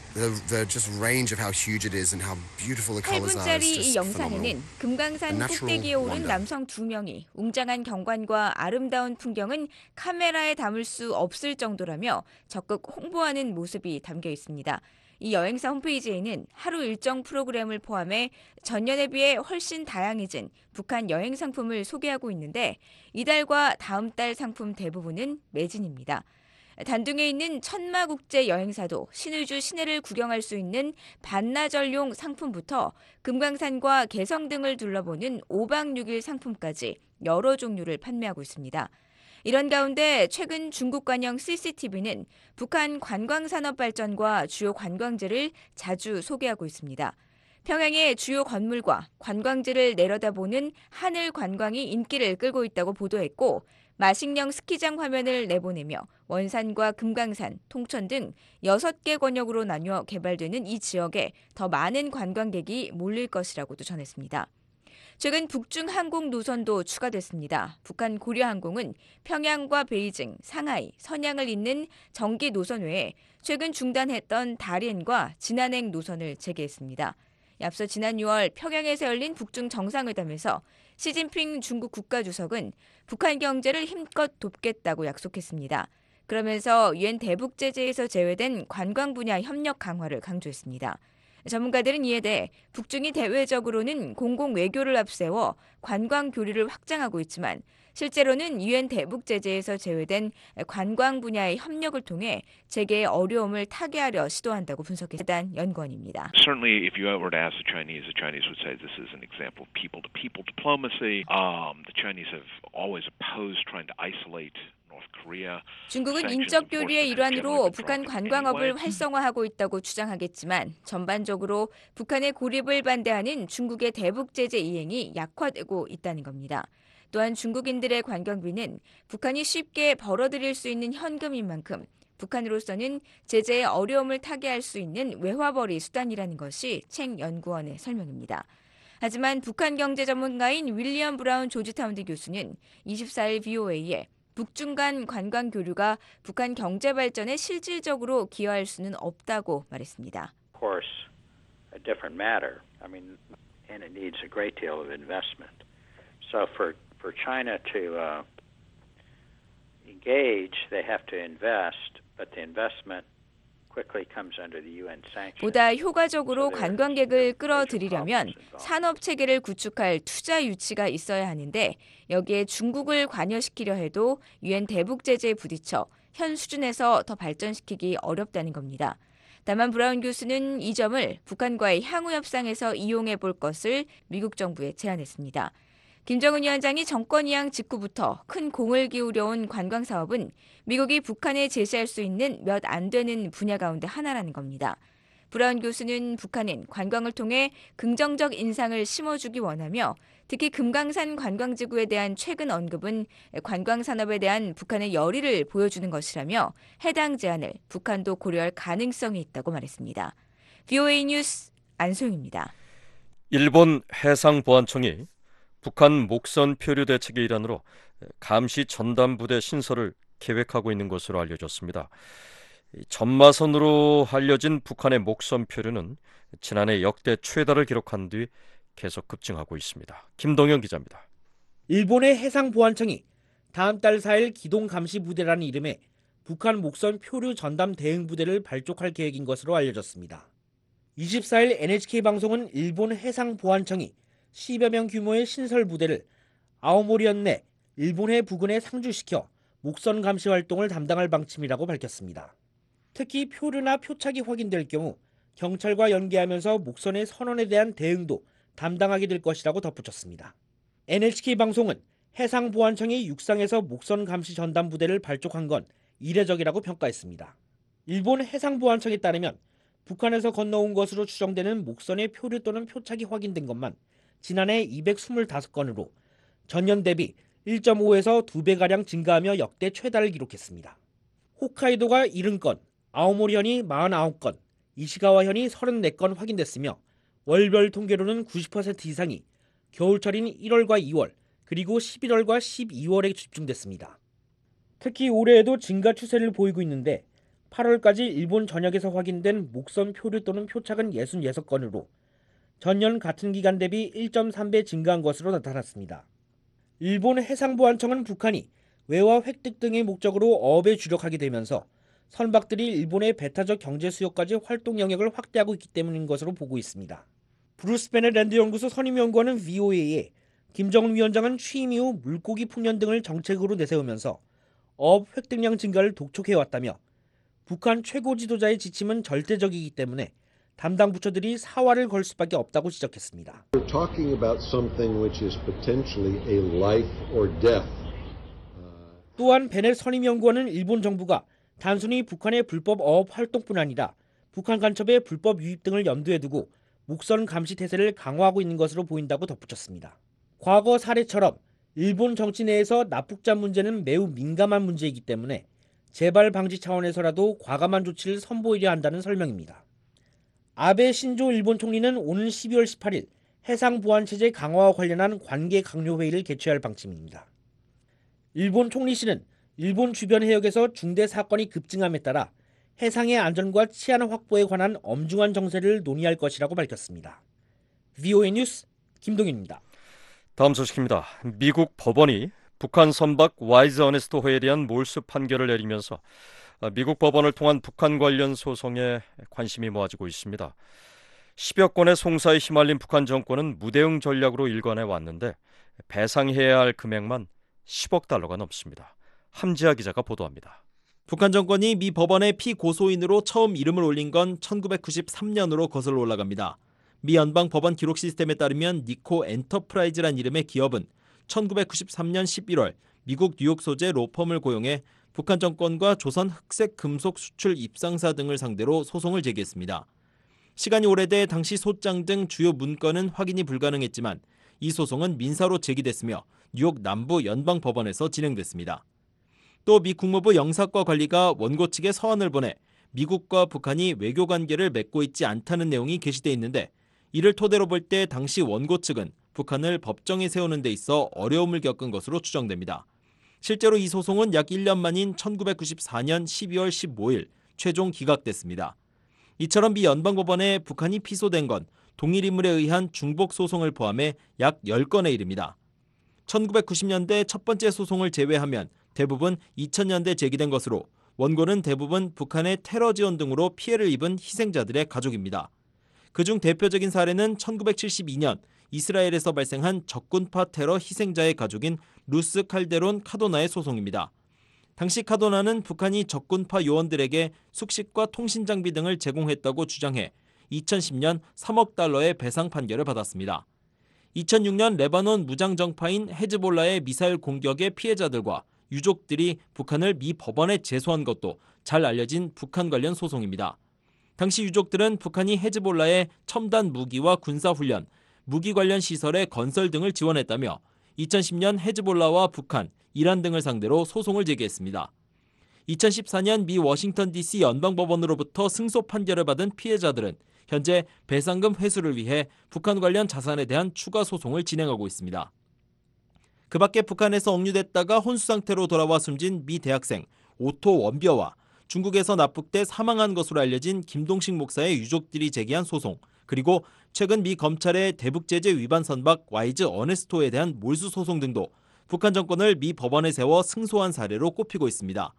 Speaker 21: The just range of how huge it is and how beautiful the colors are.
Speaker 20: 8분짜리 이 영상에는 금강산 꼭대기에 오른 남성 2명이 웅장한 경관과 아름다운 풍경은 카메라에 담을 수 없을 정도라며 적극 홍보하는 모습이 담겨 있습니다. 이 여행사 홈페이지에는 하루 일정 프로그램을 포함해 전년에 비해 훨씬 다양해진 북한 여행 상품을 소개하고 있는데 이달과 다음 달 상품 대부분은 매진입니다. 단둥에 있는 천마국제 여행사도 신의주 시내를 구경할 수 있는 반나절용 상품부터 금강산과 개성 등을 둘러보는 5박 6일 상품까지 여러 종류를 판매하고 있습니다. 이런 가운데 최근 중국 관영 CCTV는 북한 관광산업 발전과 주요 관광지를 자주 소개하고 있습니다. 평양의 주요 건물과 관광지를 내려다보는 하늘 관광이 인기를 끌고 있다고 보도했고 마식령 스키장 화면을 내보내며 원산과 금강산, 통천 등 6개 권역으로 나뉘어 개발되는 이 지역에 더 많은 관광객이 몰릴 것이라고도 전했습니다. 최근 북중 항공 노선도 추가됐습니다. 북한 고려항공은 평양과 베이징, 상하이, 선양을 잇는 정기 노선 외에 최근 중단했던 다롄과 진안행 노선을 재개했습니다. 앞서 지난 6월 평양에서 열린 북중 정상회담에서 시진핑 중국 국가주석은 북한 경제를 힘껏 돕겠다고 약속했습니다. 그러면서 유엔 대북 제재에서 제외된 관광 분야 협력 강화를 강조했습니다. 전문가들은 이에 대해 북중이 대외적으로는 공공 외교를 앞세워 관광 교류를 확장하고 있지만 실제로는 유엔 대북 제재에서 제외된 관광 분야의 협력을 통해 재개의 어려움을 타개하려 시도한다고 분석했던 연구원입니다.
Speaker 22: Certainly, if you were to ask the Chinese would say this is an example of people-to-people diplomacy. The Chinese have always opposed trying to isolate.
Speaker 20: 중국은 인적 교류의 일환으로 북한 관광업을 활성화하고 있다고 주장하겠지만 전반적으로 북한의 고립을 반대하는 중국의 대북 제재 이행이 약화되고 있다는 겁니다. 또한 중국인들의 관광비는 북한이 쉽게 벌어들일 수 있는 현금인 만큼 북한으로서는 제재의 어려움을 타개할 수 있는 외화벌이 수단이라는 것이 책 연구원의 설명입니다. 하지만 북한 경제 전문가인 윌리엄 브라운 조지타운대 교수는 24일 VOA에 북중 간 관광 교류가 북한 경제 발전에 실질적으로 기여할 수는 없다고 말했습니다.
Speaker 2: Of course, a different matter. I mean, and it needs a great deal of investment. So for China to engage, they have to invest, but the investment quickly comes under the UN sanctions.
Speaker 20: 보다 효과적으로 관광객을 끌어들이려면 산업 체계를 구축할 투자 유치가 있어야 하는데 여기에 중국을 관여시키려 해도 UN 대북 제재에 부딪혀 현 수준에서 더 발전시키기 어렵다는 겁니다. 다만 브라운 교수는 이 점을 북한과의 향후 협상에서 이용해 볼 것을 미국 정부에 제안했습니다. 김정은 위원장이 정권 이양 직후부터 큰 공을 기울여온 관광 사업은 미국이 북한에 제시할 수 있는 몇 안 되는 분야 가운데 하나라는 겁니다. 브라운 교수는 북한은 관광을 통해 긍정적 인상을 심어주기 원하며 특히 금강산 관광지구에 대한 최근 언급은 관광 산업에 대한 북한의 열의를 보여주는 것이라며 해당 제안을 북한도 고려할 가능성이 있다고 말했습니다. VOA 뉴스 안소영입니다.
Speaker 5: 일본 해상보안청이 북한 목선 표류 대책의 일환으로 감시 전담 부대 신설을 계획하고 있는 것으로 알려졌습니다. 전마선으로 알려진 북한의 목선 표류는 지난해 역대 최다를 기록한 뒤 계속 급증하고 있습니다. 김동영 기자입니다.
Speaker 3: 일본의 해상보안청이 다음 달 4일 기동감시부대라는 이름의 북한 목선 표류 전담 대응부대를 발족할 계획인 것으로 알려졌습니다. 24일 NHK방송은 일본 해상보안청이 10여 명 규모의 신설 부대를 아오모리현 내 일본해 부근에 상주시켜 목선 감시 활동을 담당할 방침이라고 밝혔습니다. 특히 표류나 표착이 확인될 경우 경찰과 연계하면서 목선의 선원에 대한 대응도 담당하게 될 것이라고 덧붙였습니다. NHK방송은 해상보안청이 육상에서 목선 감시 전담 부대를 발족한 건 이례적이라고 평가했습니다. 일본 해상보안청에 따르면 북한에서 건너온 것으로 추정되는 목선의 표류 또는 표착이 확인된 것만 지난해 225건으로 전년 대비 1.5에서 2배가량 증가하며 역대 최다를 기록했습니다. 홋카이도가 70건, 아오모리현이 49건, 이시가와현이 34건 확인됐으며 월별 통계로는 90% 이상이 겨울철인 1월과 2월 그리고 11월과 12월에 집중됐습니다. 특히 올해에도 증가 추세를 보이고 있는데 8월까지 일본 전역에서 확인된 목선 표류 또는 표착은 66건으로 전년 같은 기간 대비 1.3배 증가한 것으로 나타났습니다. 일본 해상보안청은 북한이 외화 획득 등의 목적으로 어업에 주력하게 되면서 선박들이 일본의 배타적 경제 수요까지 활동 영역을 확대하고 있기 때문인 것으로 보고 있습니다. 브루스 베넷 랜드 연구소 선임연구원은 VOA에 김정은 위원장은 취임 이후 물고기 풍년 등을 정책으로 내세우면서 어업 획득량 증가를 독촉해왔다며 북한 최고 지도자의 지침은 절대적이기 때문에 담당 부처들이 사활을 걸 수밖에 없다고 지적했습니다.
Speaker 23: We're talking about something which is potentially a life or death.
Speaker 3: 또한 베넷 선임연구원은 일본 정부가 단순히 북한의 불법 어업 활동뿐 아니라 북한 간첩의 불법 유입 등을 염두에 두고 목선 감시 태세를 강화하고 있는 것으로 보인다고 덧붙였습니다. 과거 사례처럼 일본 정치 내에서 납북자 문제는 매우 민감한 문제이기 때문에 재발 방지 차원에서라도 과감한 조치를 선보이려 한다는 설명입니다. 아베 신조 일본 총리는 오는 12월 18일 해상보안체제 강화와 관련한 관계 강요 회의를 개최할 방침입니다. 일본 총리실은 일본 주변 해역에서 중대 사건이 급증함에 따라 해상의 안전과 치안 확보에 관한 엄중한 정세를 논의할 것이라고 밝혔습니다. VOA 뉴스 김동윤입니다.
Speaker 5: 다음 소식입니다. 미국 법원이 북한 선박 와이즈 어네스토호에 대한 몰수 판결을 내리면서 미국 법원을 통한 북한 관련 소송에 관심이 모아지고 있습니다. 10여 건의 송사에 휘말린 북한 정권은 무대응 전략으로 일관해 왔는데 배상해야 할 금액만 10억 달러가 넘습니다. 함지아 기자가 보도합니다.
Speaker 24: 북한 정권이 미 법원의 피고소인으로 처음 이름을 올린 건 1993년으로 거슬러 올라갑니다. 미 연방 법원 기록 시스템에 따르면 니코 엔터프라이즈란 이름의 기업은 1993년 11월 미국 뉴욕 소재 로펌을 고용해 북한 정권과 조선 흑색 금속 수출 입상사 등을 상대로 소송을 제기했습니다. 시간이 오래돼 당시 소장 등 주요 문건은 확인이 불가능했지만 이 소송은 민사로 제기됐으며 뉴욕 남부 연방법원에서 진행됐습니다. 또 미 국무부 영사과 관리가 원고 측에 서한을 보내 미국과 북한이 외교관계를 맺고 있지 않다는 내용이 게시돼 있는데 이를 토대로 볼 때 당시 원고 측은 북한을 법정에 세우는 데 있어 어려움을 겪은 것으로 추정됩니다. 실제로 이 소송은 약 1년 만인 1994년 12월 15일 최종 기각됐습니다. 이처럼 미 연방법원에 북한이 피소된 건 동일 인물에 의한 중복 소송을 포함해 약 10건에 이릅니다. 1990년대 첫 번째 소송을 제외하면 대부분 2000년대 제기된 것으로 원고는 대부분 북한의 테러 지원 등으로 피해를 입은 희생자들의 가족입니다. 그중 대표적인 사례는 1972년 이스라엘에서 발생한 적군파 테러 희생자의 가족인 루스 칼데론 카도나의 소송입니다. 당시 카도나는 북한이 적군파 요원들에게 숙식과 통신 장비 등을 제공했다고 주장해 2010년 3억 달러의 배상 판결을 받았습니다. 2006년 레바논 무장정파인 헤즈볼라의 미사일 공격의 피해자들과 유족들이 북한을 미 법원에 제소한 것도 잘 알려진 북한 관련 소송입니다. 당시 유족들은 북한이 헤즈볼라의 첨단 무기와 군사훈련, 무기 관련 시설의 건설 등을 지원했다며 2010년 헤즈볼라와 북한, 이란 등을 상대로 소송을 제기했습니다. 2014년 미 워싱턴 DC 연방법원으로부터 승소 판결을 받은 피해자들은 현재 배상금 회수를 위해 북한 관련 자산에 대한 추가 소송을 진행하고 있습니다. 그 밖에 북한에서 억류됐다가 혼수 상태로 돌아와 숨진 미 대학생 오토 원벼와 중국에서 납북돼 사망한 것으로 알려진 김동식 목사의 유족들이 제기한 소송, 그리고 최근 미 검찰의 대북제재 위반 선박 와이즈 어네스토에 대한 몰수 소송 등도 북한 정권을 미 법원에 세워 승소한 사례로 꼽히고 있습니다.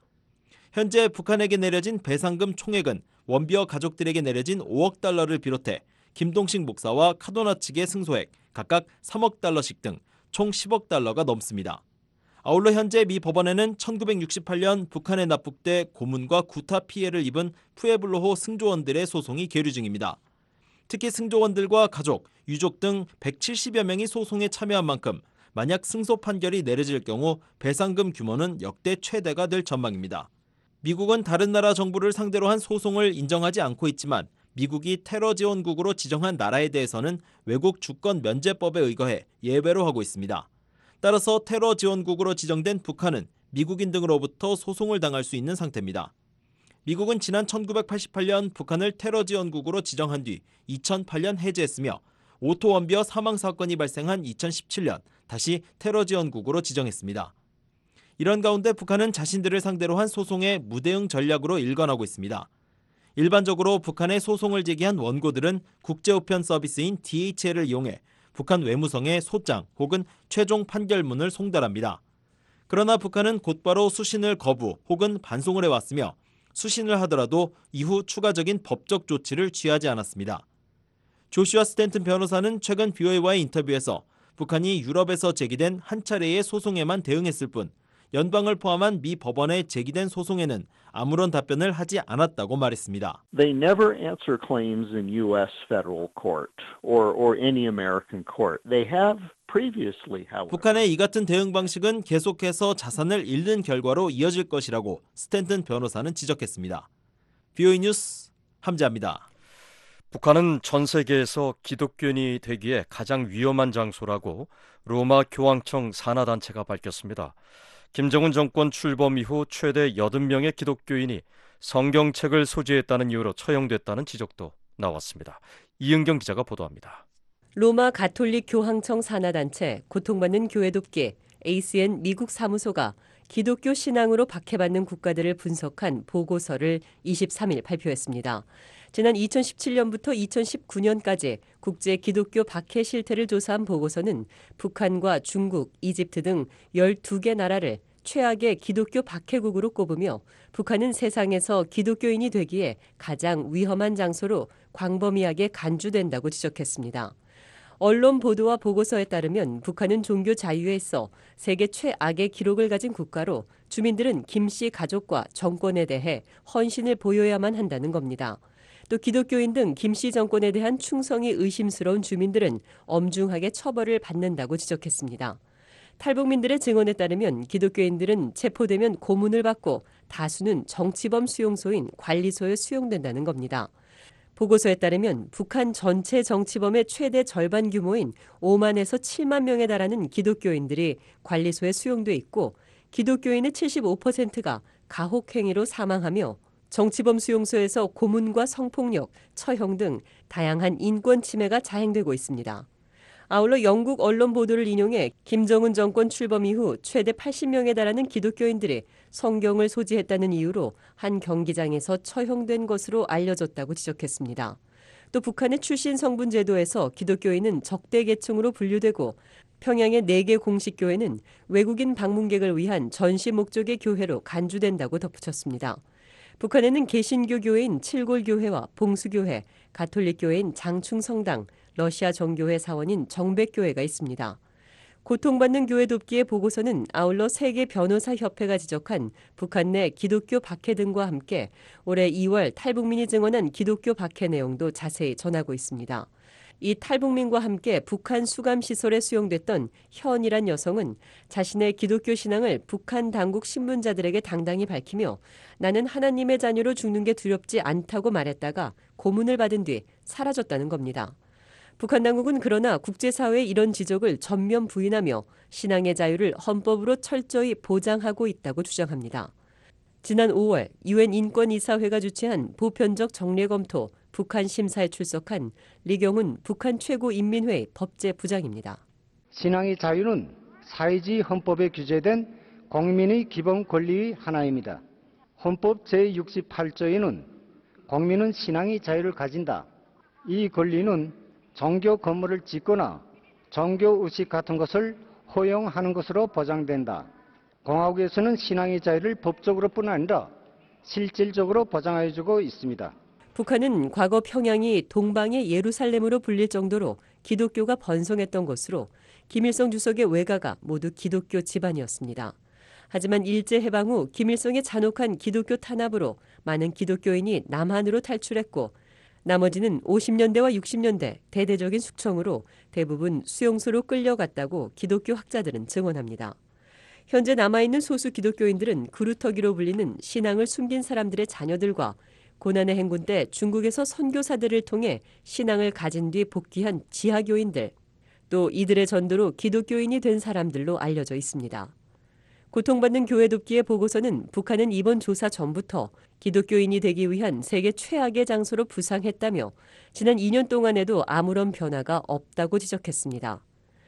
Speaker 24: 현재 북한에게 내려진 배상금 총액은 원비어 가족들에게 내려진 5억 달러를 비롯해 김동식 목사와 카도나 측의 승소액 각각 3억 달러씩 등 총 10억 달러가 넘습니다. 아울러 현재 미 법원에는 1968년 북한에 납북돼 고문과 구타 피해를 입은 푸에블로호 승조원들의 소송이 계류 중입니다. 특히 승조원들과 가족, 유족 등 170여 명이 소송에 참여한 만큼 만약 승소 판결이 내려질 경우 배상금 규모는 역대 최대가 될 전망입니다. 미국은 다른 나라 정부를 상대로 한 소송을 인정하지 않고 있지만 미국이 테러 지원국으로 지정한 나라에 대해서는 외국 주권 면제법에 의거해 예외로 하고 있습니다. 따라서 테러 지원국으로 지정된 북한은 미국인 등으로부터 소송을 당할 수 있는 상태입니다. 미국은 지난 1988년 북한을 테러 지원국으로 지정한 뒤 2008년 해제했으며 오토 원비어 사망 사건이 발생한 2017년 다시 테러 지원국으로 지정했습니다. 이런 가운데 북한은 자신들을 상대로 한 소송의 무대응 전략으로 일관하고 있습니다. 일반적으로 북한에 소송을 제기한 원고들은 국제우편 서비스인 DHL을 이용해 북한 외무성에 소장 혹은 최종 판결문을 송달합니다. 그러나 북한은 곧바로 수신을 거부 혹은 반송을 해왔으며 수신을 하더라도 이후 추가적인 법적 조치를 취하지 않았습니다. 조슈아 스탠튼 변호사는 최근 VOA와의 인터뷰에서 북한이 유럽에서 제기된 한 차례의 소송에만 대응했을 뿐 연방을 포함한 미 법원에 제기된 소송에는 아무런 답변을 하지 않았다고 말했습니다.
Speaker 1: They never answer claims in U.S. federal court or any American court. They have previously, however.
Speaker 24: 북한의 이 같은 대응 방식은 계속해서 자산을 잃는 결과로 이어질 것이라고 스탠튼 변호사는 지적했습니다. VOA 뉴스 함재합니다.
Speaker 5: 북한은 전 세계에서 기독교인이 되기에 가장 위험한 장소라고 로마 교황청 산하단체가 밝혔습니다. 김정은 정권 출범 이후 최대 80명의 기독교인이 성경책을 소지했다는 이유로 처형됐다는 지적도 나왔습니다. 이은경 기자가 보도합니다.
Speaker 4: 로마 가톨릭 교황청 산하단체 고통받는 교회 돕기 ACN 미국 사무소가 기독교 신앙으로 박해받는 국가들을 분석한 보고서를 23일 발표했습니다. 지난 2017년부터 2019년까지 국제 기독교 박해 실태를 조사한 보고서는 북한과 중국, 이집트 등 12개 나라를 최악의 기독교 박해국으로 꼽으며 북한은 세상에서 기독교인이 되기에 가장 위험한 장소로 광범위하게 간주된다고 지적했습니다. 언론 보도와 보고서에 따르면 북한은 종교 자유에 있어 세계 최악의 기록을 가진 국가로 주민들은 김 씨 가족과 정권에 대해 헌신을 보여야만 한다는 겁니다. 또 기독교인 등 김 씨 정권에 대한 충성이 의심스러운 주민들은 엄중하게 처벌을 받는다고 지적했습니다. 탈북민들의 증언에 따르면 기독교인들은 체포되면 고문을 받고 다수는 정치범 수용소인 관리소에 수용된다는 겁니다. 보고서에 따르면 북한 전체 정치범의 최대 절반 규모인 5만에서 7만 명에 달하는 기독교인들이 관리소에 수용돼 있고 기독교인의 75%가 가혹행위로 사망하며 정치범 수용소에서 고문과 성폭력, 처형 등 다양한 인권 침해가 자행되고 있습니다. 아울러 영국 언론 보도를 인용해 김정은 정권 출범 이후 최대 80명에 달하는 기독교인들이 성경을 소지했다는 이유로 한 경기장에서 처형된 것으로 알려졌다고 지적했습니다. 또 북한의 출신 성분 제도에서 기독교인은 적대 계층으로 분류되고 평양의 4개 공식 교회는 외국인 방문객을 위한 전시 목적의 교회로 간주된다고 덧붙였습니다. 북한에는 개신교 교회인 칠골교회와 봉수교회, 가톨릭 교회인 장충성당, 러시아 정교회 사원인 정백교회가 있습니다. 고통받는 교회 돕기의 보고서는 아울러 세계 변호사 협회가 지적한 북한 내 기독교 박해 등과 함께 올해 2월 탈북민이 증언한 기독교 박해 내용도 자세히 전하고 있습니다. 이 탈북민과 함께 북한 수감시설에 수용됐던 현이란 여성은 자신의 기독교 신앙을 북한 당국 신문자들에게 당당히 밝히며 나는 하나님의 자녀로 죽는 게 두렵지 않다고 말했다가 고문을 받은 뒤 사라졌다는 겁니다. 북한 당국은 그러나 국제사회의 이런 지적을 전면 부인하며 신앙의 자유를 헌법으로 철저히 보장하고 있다고 주장합니다. 지난 5월 유엔 인권이사회가 주최한 보편적 정례 검토 북한 심사에 출석한 리경훈 북한 최고인민회의 법제부장입니다.
Speaker 7: 신앙의 자유는 사회주의 헌법에 규제된 국민의 기본 권리의 하나입니다. 헌법 제68조에는 국민은 신앙의 자유를 가진다. 이 권리는 종교 건물을 짓거나 종교 의식 같은 것을 허용하는 것으로 보장된다. 공화국에서는 신앙의 자유를 법적으로뿐 아니라 실질적으로 보장해주고 있습니다.
Speaker 4: 북한은 과거 평양이 동방의 예루살렘으로 불릴 정도로 기독교가 번성했던 것으로 김일성 주석의 외가가 모두 기독교 집안이었습니다. 하지만 일제해방 후 김일성의 잔혹한 기독교 탄압으로 많은 기독교인이 남한으로 탈출했고 나머지는 50년대와 60년대 대대적인 숙청으로 대부분 수용소로 끌려갔다고 기독교 학자들은 증언합니다. 현재 남아있는 소수 기독교인들은 그루터기로 불리는 신앙을 숨긴 사람들의 자녀들과 고난의 행군 때 중국에서 선교사들을 통해 신앙을 가진 뒤 복귀한 지하교인들, 또 이들의 전도로 기독교인이 된 사람들로 알려져 있습니다. 고통받는 교회 돕기의 보고서는 북한은 이번 조사 전부터 기독교인이 되기 위한 세계 최악의 장소로 부상했다며 지난 2년 동안에도 아무런 변화가 없다고 지적했습니다.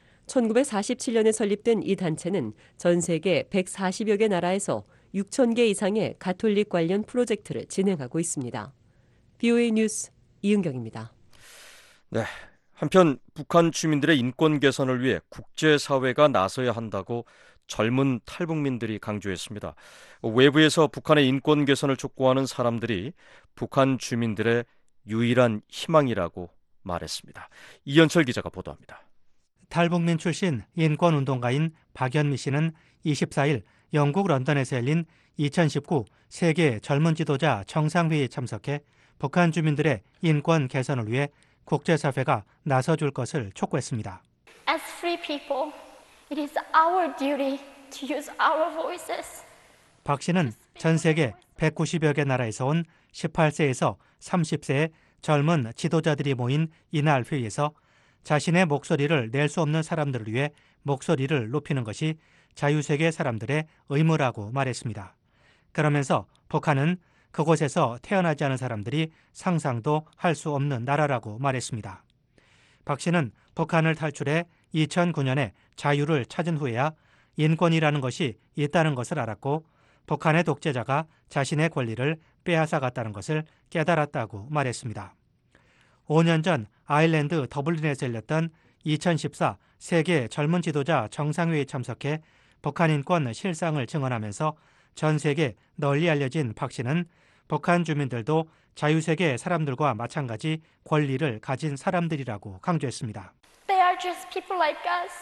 Speaker 4: 1947년에 설립된 이 단체는 전 세계 140여 개 나라에서 6천 개 이상의 가톨릭 관련 프로젝트를 진행하고 있습니다. BOA 뉴스 이은경입니다.
Speaker 5: 네, 한편 북한 주민들의 인권 개선을 위해 국제사회가 나서야 한다고 젊은 탈북민들이 강조했습니다. 외부에서 북한의 인권 개선을 촉구하는 사람들이 북한 주민들의 유일한 희망이라고 말했습니다. 이현철 기자가 보도합니다.
Speaker 8: 탈북민 출신 인권운동가인 박연미 씨는 24일 영국 런던에서 열린 2019 세계 젊은 지도자 정상회의에 참석해 북한 주민들의 인권 개선을 위해 국제사회가 나서줄 것을 촉구했습니다.
Speaker 9: As free people, it is our duty to use our voices.
Speaker 8: 박 씨는 전 세계 190여 개 나라에서 온 18세에서 30세의 젊은 지도자들이 모인 이날 회의에서 자신의 목소리를 낼 수 없는 사람들을 위해 목소리를 높이는 것이 자유세계 사람들의 의무라고 말했습니다. 그러면서 북한은 그곳에서 태어나지 않은 사람들이 상상도 할 수 없는 나라라고 말했습니다. 박 씨는 북한을 탈출해 2009년에 자유를 찾은 후에야 인권이라는 것이 있다는 것을 알았고 북한의 독재자가 자신의 권리를 빼앗아갔다는 것을 깨달았다고 말했습니다. 5년 전 아일랜드 더블린에서 열렸던 2014 세계 젊은 지도자 정상회의에 참석해 북한 인권 실상을 증언하면서 전 세계 널리 알려진 박 씨는 북한 주민들도 자유세계 사람들과 마찬가지 권리를 가진 사람들이라고 강조했습니다.
Speaker 9: They are just people like us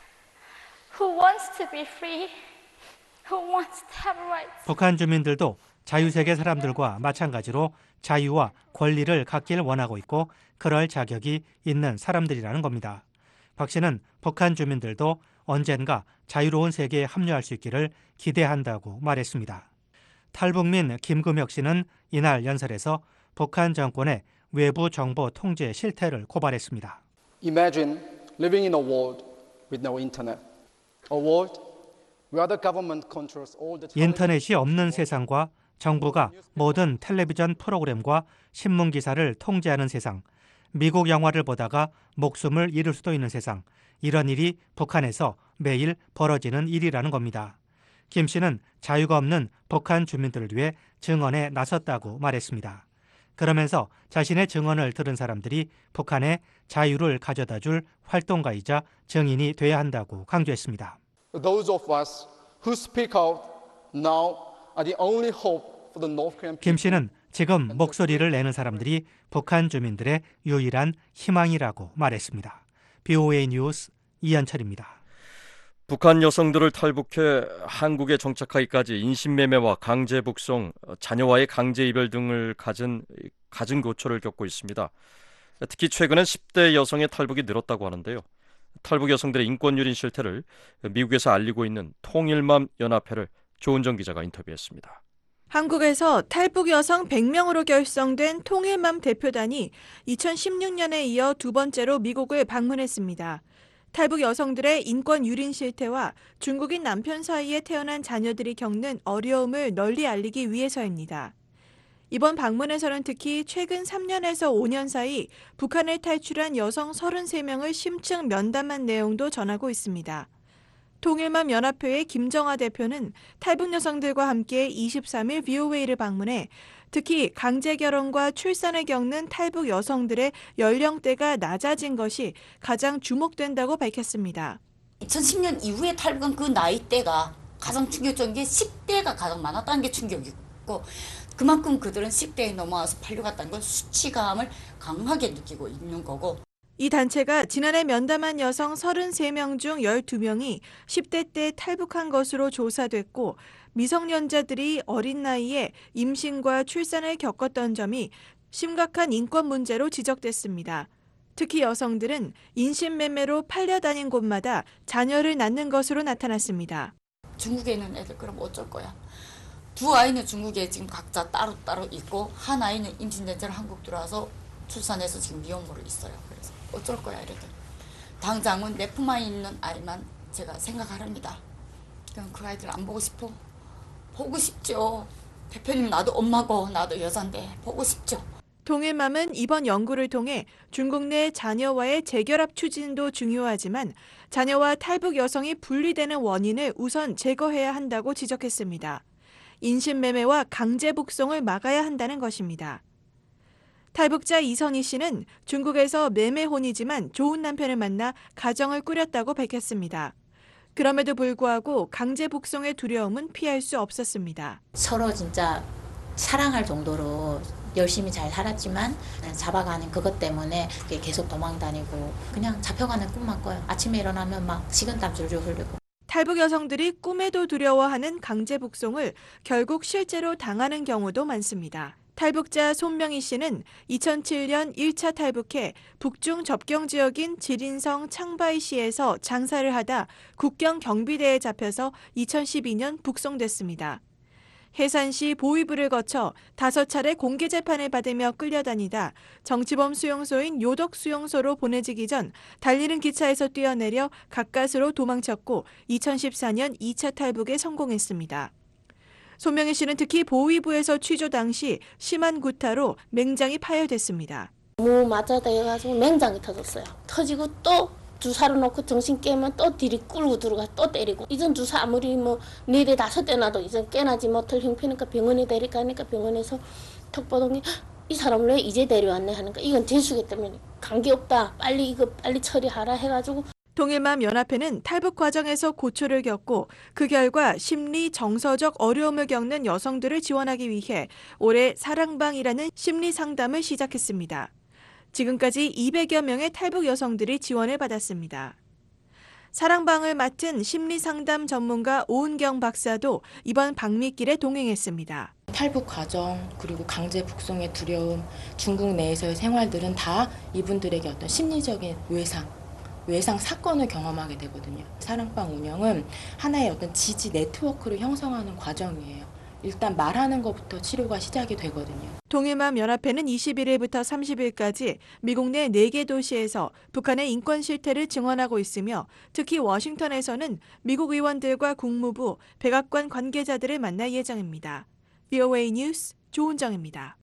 Speaker 9: who wants to be free, who wants to have rights.
Speaker 8: 북한 주민들도 자유세계 사람들과 마찬가지로 자유와 권리를 갖길 원하고 있고 그럴 자격이 있는 사람들이라는 겁니다. 박 씨는 북한 주민들도 언젠가 자유로운 세계에 합류할 수 있기를 기대한다고 말했습니다. 탈북민 김금혁 씨는 이날 연설에서 북한 정권의 외부 정보 통제 실태를 고발했습니다.
Speaker 6: Imagine living in a world with no internet. A world where the government controls all the
Speaker 8: 인터넷이 없는 세상과 정부가 모든 텔레비전 프로그램과 신문 기사를 통제하는 세상, 미국 영화를 보다가 목숨을 잃을 수도 있는 세상, 이런 일이 북한에서 매일 벌어지는 일이라는 겁니다. 김 씨는 자유가 없는 북한 주민들을 위해 증언에 나섰다고 말했습니다. 그러면서 자신의 증언을 들은 사람들이 북한에 자유를 가져다 줄 활동가이자 증인이 돼야 한다고 강조했습니다.
Speaker 6: Those of us who speak out now are the only hope for the North Korean people.
Speaker 8: 김 씨는 지금 목소리를 내는 사람들이 북한 주민들의 유일한 희망이라고 말했습니다. BOA 뉴스 이현철입니다.
Speaker 5: 북한 여성들을 탈북해 한국에 정착하기까지 인신매매와 강제 북송, 자녀와의 강제 이별 등을 갖은 고초를 겪고 있습니다. 특히 최근엔 10대 여성의 탈북이 늘었다고 하는데요. 탈북 여성들의 인권 유린 실태를 미국에서 알리고 있는 통일맘 연합회를 조은정 기자가 인터뷰했습니다.
Speaker 10: 한국에서 탈북 여성 100명으로 결성된 통일맘 대표단이 2016년에 이어 두 번째로 미국을 방문했습니다. 탈북 여성들의 인권 유린 실태와 중국인 남편 사이에 태어난 자녀들이 겪는 어려움을 널리 알리기 위해서입니다. 이번 방문에서는 특히 최근 3년에서 5년 사이 북한을 탈출한 여성 33명을 심층 면담한 내용도 전하고 있습니다. 통일맘 연합회의 김정아 대표는 탈북 여성들과 함께 23일 BOA를 방문해 특히 강제 결혼과 출산을 겪는 탈북 여성들의 연령대가 낮아진 것이 가장 주목된다고 밝혔습니다.
Speaker 11: 2010년 이후에 탈북한 그 나이대가 가장 충격적인 게 10대가 가장 많았다는 게 충격이고 그만큼 그들은 10대에 넘어와서 팔려갔다는 걸 수치감을 강하게 느끼고 있는 거고.
Speaker 10: 이 단체가 지난해 면담한 여성 33명 중 12명이 10대 때 탈북한 것으로 조사됐고 미성년자들이 어린 나이에 임신과 출산을 겪었던 점이 심각한 인권 문제로 지적됐습니다. 특히 여성들은 인신매매로 팔려다닌 곳마다 자녀를 낳는 것으로 나타났습니다.
Speaker 11: 중국에 있는 애들 그럼 어쩔 거야. 두 아이는 중국에 지금 각자 따로 있고 한 아이는 임신된 채로 한국 들어와서 출산해서 지금 미혼모로 있어요. 그래서 어쩔 거야 이래들. 당장은 내 품 안에 있는 아이만 제가 생각하랍니다. 그럼 그 아이들 안 보고 싶어? 보고 싶죠. 대표님 나도 엄마고 나도 여잔데 보고 싶죠.
Speaker 10: 통일맘은 이번 연구를 통해 중국 내 자녀와의 재결합 추진도 중요하지만 자녀와 탈북 여성이 분리되는 원인을 우선 제거해야 한다고 지적했습니다. 인신매매와 강제 북송을 막아야 한다는 것입니다. 탈북자 이선희 씨는 중국에서 매매혼이지만 좋은 남편을 만나 가정을 꾸렸다고 밝혔습니다. 그럼에도 불구하고 강제 북송의 두려움은 피할 수 없었습니다.
Speaker 13: 서로 진짜 사랑할 정도로 열심히 잘 살았지만 잡아가는 그것 때문에 계속 도망다니고 그냥 잡혀가는 꿈만 꿔요. 아침에 일어나면 막 식은땀 줄줄 흘리고.
Speaker 10: 탈북 여성들이 꿈에도 두려워하는 강제 북송을 결국 실제로 당하는 경우도 많습니다. 탈북자 손명희 씨는 2007년 1차 탈북해 북중 접경 지역인 지린성 창바이시에서 장사를 하다 국경 경비대에 잡혀서 2012년 북송됐습니다. 해산시 보위부를 거쳐 5차례 공개 재판을 받으며 끌려다니다 정치범 수용소인 요덕 수용소로 보내지기 전 달리는 기차에서 뛰어내려 가까스로 도망쳤고 2014년 2차 탈북에 성공했습니다. 손명희 씨는 특히 보위부에서 취조 당시 심한 구타로 맹장이 파열됐습니다.
Speaker 13: 너무 맞아대가지고 맹장이 터졌어요. 터지고 또 주사를 놓고 정신 깨면 또 뒤리 끌고 들어가 또 때리고 이전 주사 아무리 뭐 4대 5대 놔도 이젠 깨나지 못할 형편이니까 병원에 데려가니까 병원에서 턱 보더니 이 사람 왜 이제 데려왔네 하니까 이건 재수기 때문에 관계없다 빨리 처리하라 해가지고.
Speaker 10: 통일맘 연합회는 탈북 과정에서 고초를 겪고 그 결과 심리 정서적 어려움을 겪는 여성들을 지원하기 위해 올해 사랑방이라는 심리 상담을 시작했습니다. 지금까지 200여 명의 탈북 여성들이 지원을 받았습니다. 사랑방을 맡은 심리상담 전문가 오은경 박사도 이번 방미길에 동행했습니다.
Speaker 25: 탈북 과정 그리고 강제 북송의 두려움, 중국 내에서의 생활들은 다 이분들에게 어떤 심리적인 외상 사건을 경험하게 되거든요. 사랑방 운영은 하나의 어떤 지지 네트워크를 형성하는 과정이에요. 일단 말하는 것부터 치료가 시작이 되거든요.
Speaker 10: 통일맘 연합회는 21일부터 30일까지 미국 내 4개 도시에서 북한의 인권 실태를 증언하고 있으며 특히 워싱턴에서는 미국 의원들과 국무부, 백악관 관계자들을 만날 예정입니다. VOA 뉴스 조은정입니다.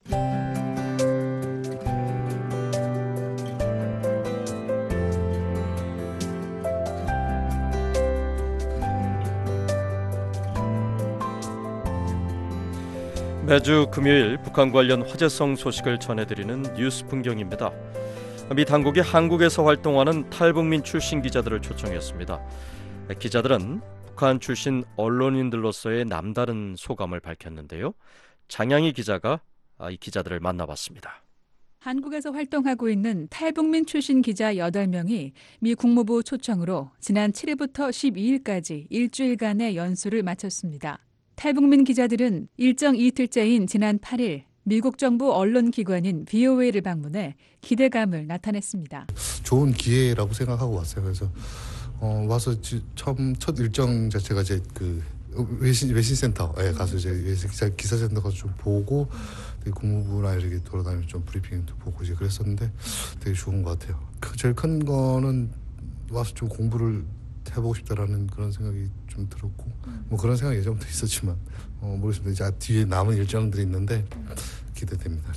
Speaker 5: 매주 금요일 북한 관련 화제성 소식을 전해드리는 뉴스 풍경입니다. 미 당국이 한국에서 활동하는 탈북민 출신 기자들을 초청했습니다. 기자들은 북한 출신 언론인들로서의 남다른 소감을 밝혔는데요. 장양희 기자가 이 기자들을 만나봤습니다.
Speaker 12: 한국에서 활동하고 있는 탈북민 출신 기자 8명이 미 국무부 초청으로 지난 7일부터 12일까지 일주일간의 연수를 마쳤습니다. 탈북민 기자들은 일정 이틀째인 지난 8일 미국 정부 언론기관인 VOA를 방문해 기대감을 나타냈습니다.
Speaker 14: 좋은 기회라고 생각하고 왔어요. 그래서 와서 처음 첫 일정 자체가 이제 그 외신센터에 가서 이제 기사센터 가서 좀 보고 국무부나 이렇게 돌아다니면서 좀 브리핑도 보고 이제 그랬었는데 되게 좋은 것 같아요. 제일 큰 거는 와서 좀 공부를 해보고 싶다라는 그런 생각이 좀 들었고 뭐 그런 생각이 예전부터 있었지만 모르겠습니다. 이제 뒤에 남은 일정들이 있는데 기대됩니다.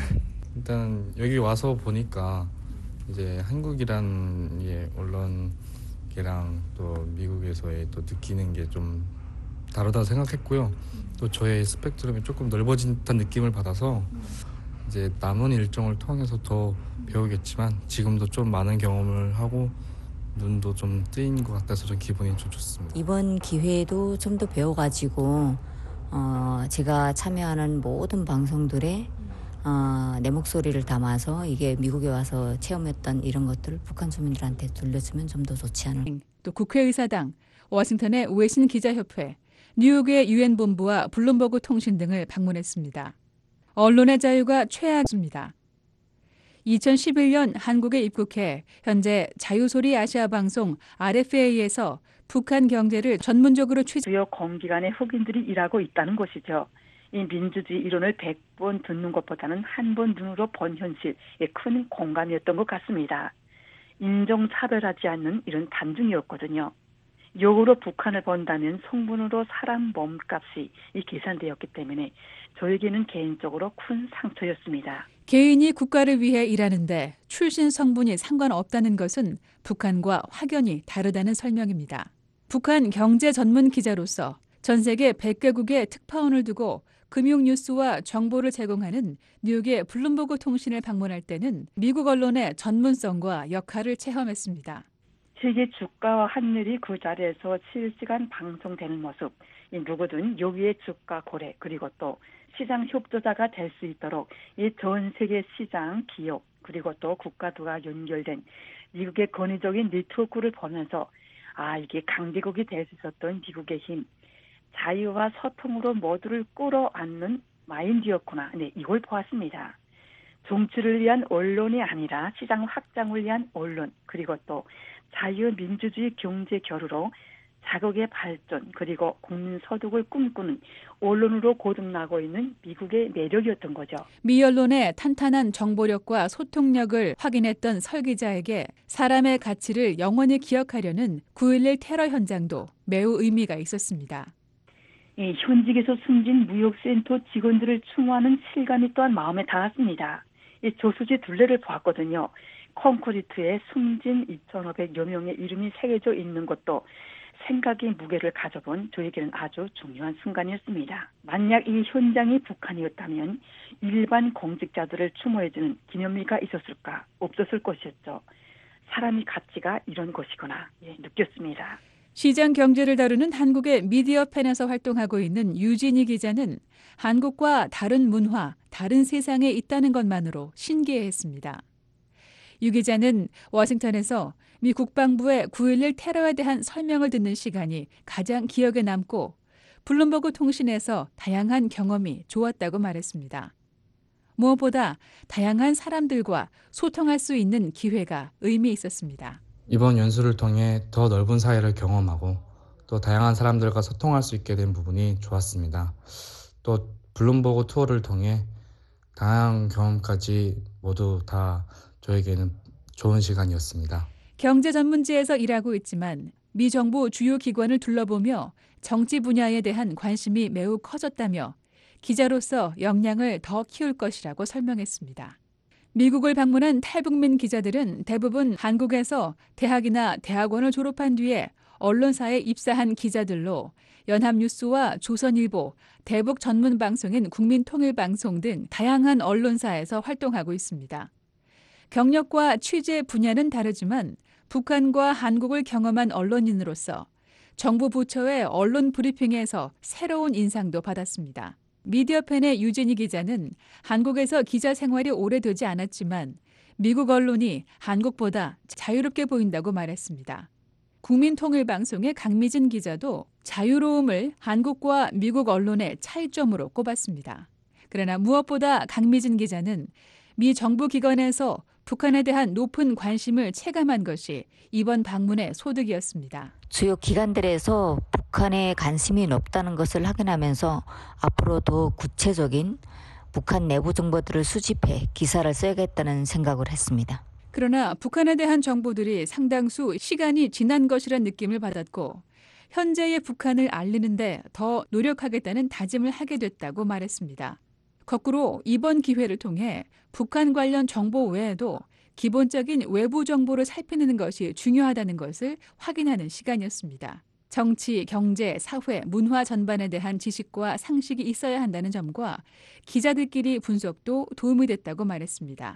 Speaker 15: 일단 여기 와서 보니까 이제 한국이란 언론계랑 또 미국에서의 또 느끼는 게 좀 다르다 생각했고요. 또 저의 스펙트럼이 조금 넓어진 듯한 느낌을 받아서 이제 남은 일정을 통해서 더 배우겠지만 지금도 좀 많은 경험을 하고 눈도 좀 뜨인 것 같아서 좀 기분이 좀 좋습니다.
Speaker 17: 이번 기회에도 좀 더 배워가지고 제가 참여하는 모든 방송들에 내 목소리를 담아서 이게 미국에 와서 체험했던 이런 것들을 북한 주민들한테 들려주면 좀 더 좋지 않을까.
Speaker 12: 또 국회의사당, 워싱턴의 외신 기자협회, 뉴욕의 유엔 본부와 블룸버그 통신 등을 방문했습니다. 언론의 자유가 최악입니다. 2011년 한국에 입국해 현재 자유소리 아시아 방송 RFA에서 북한 경제를 전문적으로
Speaker 18: 주요 공기관의 흑인들이 일하고 있다는 것이죠. 이 민주주의 이론을 100번 듣는 것보다는 한 번 눈으로 본 현실에 큰 공감이었던 것 같습니다. 인종차별하지 않는 이런 단중이었거든요. 역으로 북한을 본다면 성분으로 사람 몸값이 계산되었기 때문에 저에게는 개인적으로 큰 상처였습니다.
Speaker 12: 개인이 국가를 위해 일하는데 출신 성분이 상관없다는 것은 북한과 확연히 다르다는 설명입니다. 북한 경제 전문 기자로서 전 세계 100개국의 특파원을 두고 금융 뉴스와 정보를 제공하는 뉴욕의 블룸버그 통신을 방문할 때는 미국 언론의 전문성과 역할을 체험했습니다.
Speaker 18: 세계 주가와 환율이 그 자리에서 실시간 방송되는 모습, 누구든 여기에 주가 고래 그리고 또 시장 협조자가 될 수 있도록 이 전 세계 시장, 기업 그리고 또 국가들과 연결된 미국의 권위적인 네트워크를 보면서 이게 강대국이 될 수 있었던 미국의 힘, 자유와 소통으로 모두를 끌어안는 마인드였구나. 이걸 보았습니다. 정치를 위한 언론이 아니라 시장 확장을 위한 언론 그리고 또 자유민주주의 경제 교류로 자국의 발전 그리고 국민 소득을 꿈꾸는 언론으로 거듭나고 있는 미국의 매력이었던 거죠.
Speaker 12: 미 언론의 탄탄한 정보력과 소통력을 확인했던 설 기자에게 사람의 가치를 영원히 기억하려는 9.11 테러 현장도 매우 의미가 있었습니다.
Speaker 18: 현직에서 숨진 무역센터 직원들을 추모하는 실감이 또한 마음에 닿았습니다. 저수지 둘레를 보았거든요. 콘크리트에 숨진 2,500여 명의 이름이 새겨져 있는 것도 생각의 무게를 가져본 저에게는 아주 중요한 순간이었습니다. 만약 이 현장이 북한이었다면 일반 공직자들을 추모해주는 기념비가 있었을까? 없었을 것이었죠. 사람의 가치가 이런 것이구나 느꼈습니다.
Speaker 12: 시장 경제를 다루는 한국의 미디어 펜에서 활동하고 있는 유진희 기자는 한국과 다른 문화, 다른 세상에 있다는 것만으로 신기해했습니다. 유 기자는 워싱턴에서 미 국방부의 9.11 테러에 대한 설명을 듣는 시간이 가장 기억에 남고 블룸버그 통신에서 다양한 경험이 좋았다고 말했습니다. 무엇보다 다양한 사람들과 소통할 수 있는 기회가 의미 있었습니다.
Speaker 15: 이번 연수를 통해 더 넓은 사회를 경험하고 또 다양한 사람들과 소통할 수 있게 된 부분이 좋았습니다. 또 블룸버그 투어를 통해 다양한 경험까지 모두 다 저에게는 좋은 시간이었습니다.
Speaker 12: 경제 전문지에서 일하고 있지만 미 정부 주요 기관을 둘러보며 정치 분야에 대한 관심이 매우 커졌다며 기자로서 역량을 더 키울 것이라고 설명했습니다. 미국을 방문한 탈북민 기자들은 대부분 한국에서 대학이나 대학원을 졸업한 뒤에 언론사에 입사한 기자들로 연합뉴스와 조선일보, 대북 전문 방송인 국민통일방송 등 다양한 언론사에서 활동하고 있습니다. 경력과 취재 분야는 다르지만 북한과 한국을 경험한 언론인으로서 정부 부처의 언론 브리핑에서 새로운 인상도 받았습니다. 미디어팬의 유진희 기자는 한국에서 기자 생활이 오래되지 않았지만 미국 언론이 한국보다 자유롭게 보인다고 말했습니다. 국민통일방송의 강미진 기자도 자유로움을 한국과 미국 언론의 차이점으로 꼽았습니다. 그러나 무엇보다 강미진 기자는 미 정부 기관에서 북한에 대한 높은 관심을 체감한 것이 이번 방문의 소득이었습니다.
Speaker 17: 주요 기관들에서 북한에 관심이 높다는 것을 확인하면서 앞으로 더 구체적인 북한 내부 정보들을 수집해 기사를 써야겠다는 생각을 했습니다.
Speaker 12: 그러나 북한에 대한 정보들이 상당수 시간이 지난 것이란 느낌을 받았고 현재의 북한을 알리는데 더 노력하겠다는 다짐을 하게 됐다고 말했습니다. 거꾸로 이번 기회를 통해 북한 관련 정보 외에도 기본적인 외부 정보를 살피는 것이 중요하다는 것을 확인하는 시간이었습니다. 정치, 경제, 사회, 문화 전반에 대한 지식과 상식이 있어야 한다는 점과 기자들끼리 분석도 도움이 됐다고 말했습니다.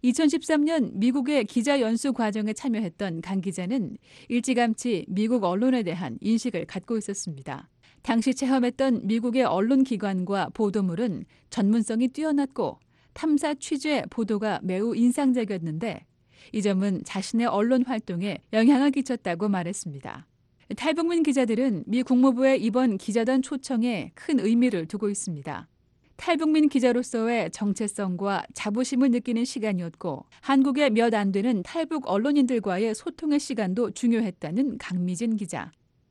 Speaker 12: 2013년 미국의 기자 연수 과정에 참여했던 강 기자는 일찌감치 미국 언론에 대한 인식을 갖고 있었습니다. 당시 체험했던 미국의 언론기관과 보도물은 전문성이 뛰어났고 탐사 취재 보도가 매우 인상적이었는데 이 점은 자신의 언론 활동에 영향을 끼쳤다고 말했습니다. 탈북민 기자들은 미 국무부의 이번 기자단 초청에 큰 의미를 두고 있습니다. 탈북민 기자로서의 정체성과 자부심을 느끼는 시간이었고 한국의 몇 안 되는 탈북 언론인들과의 소통의 시간도 중요했다는 강미진 기자.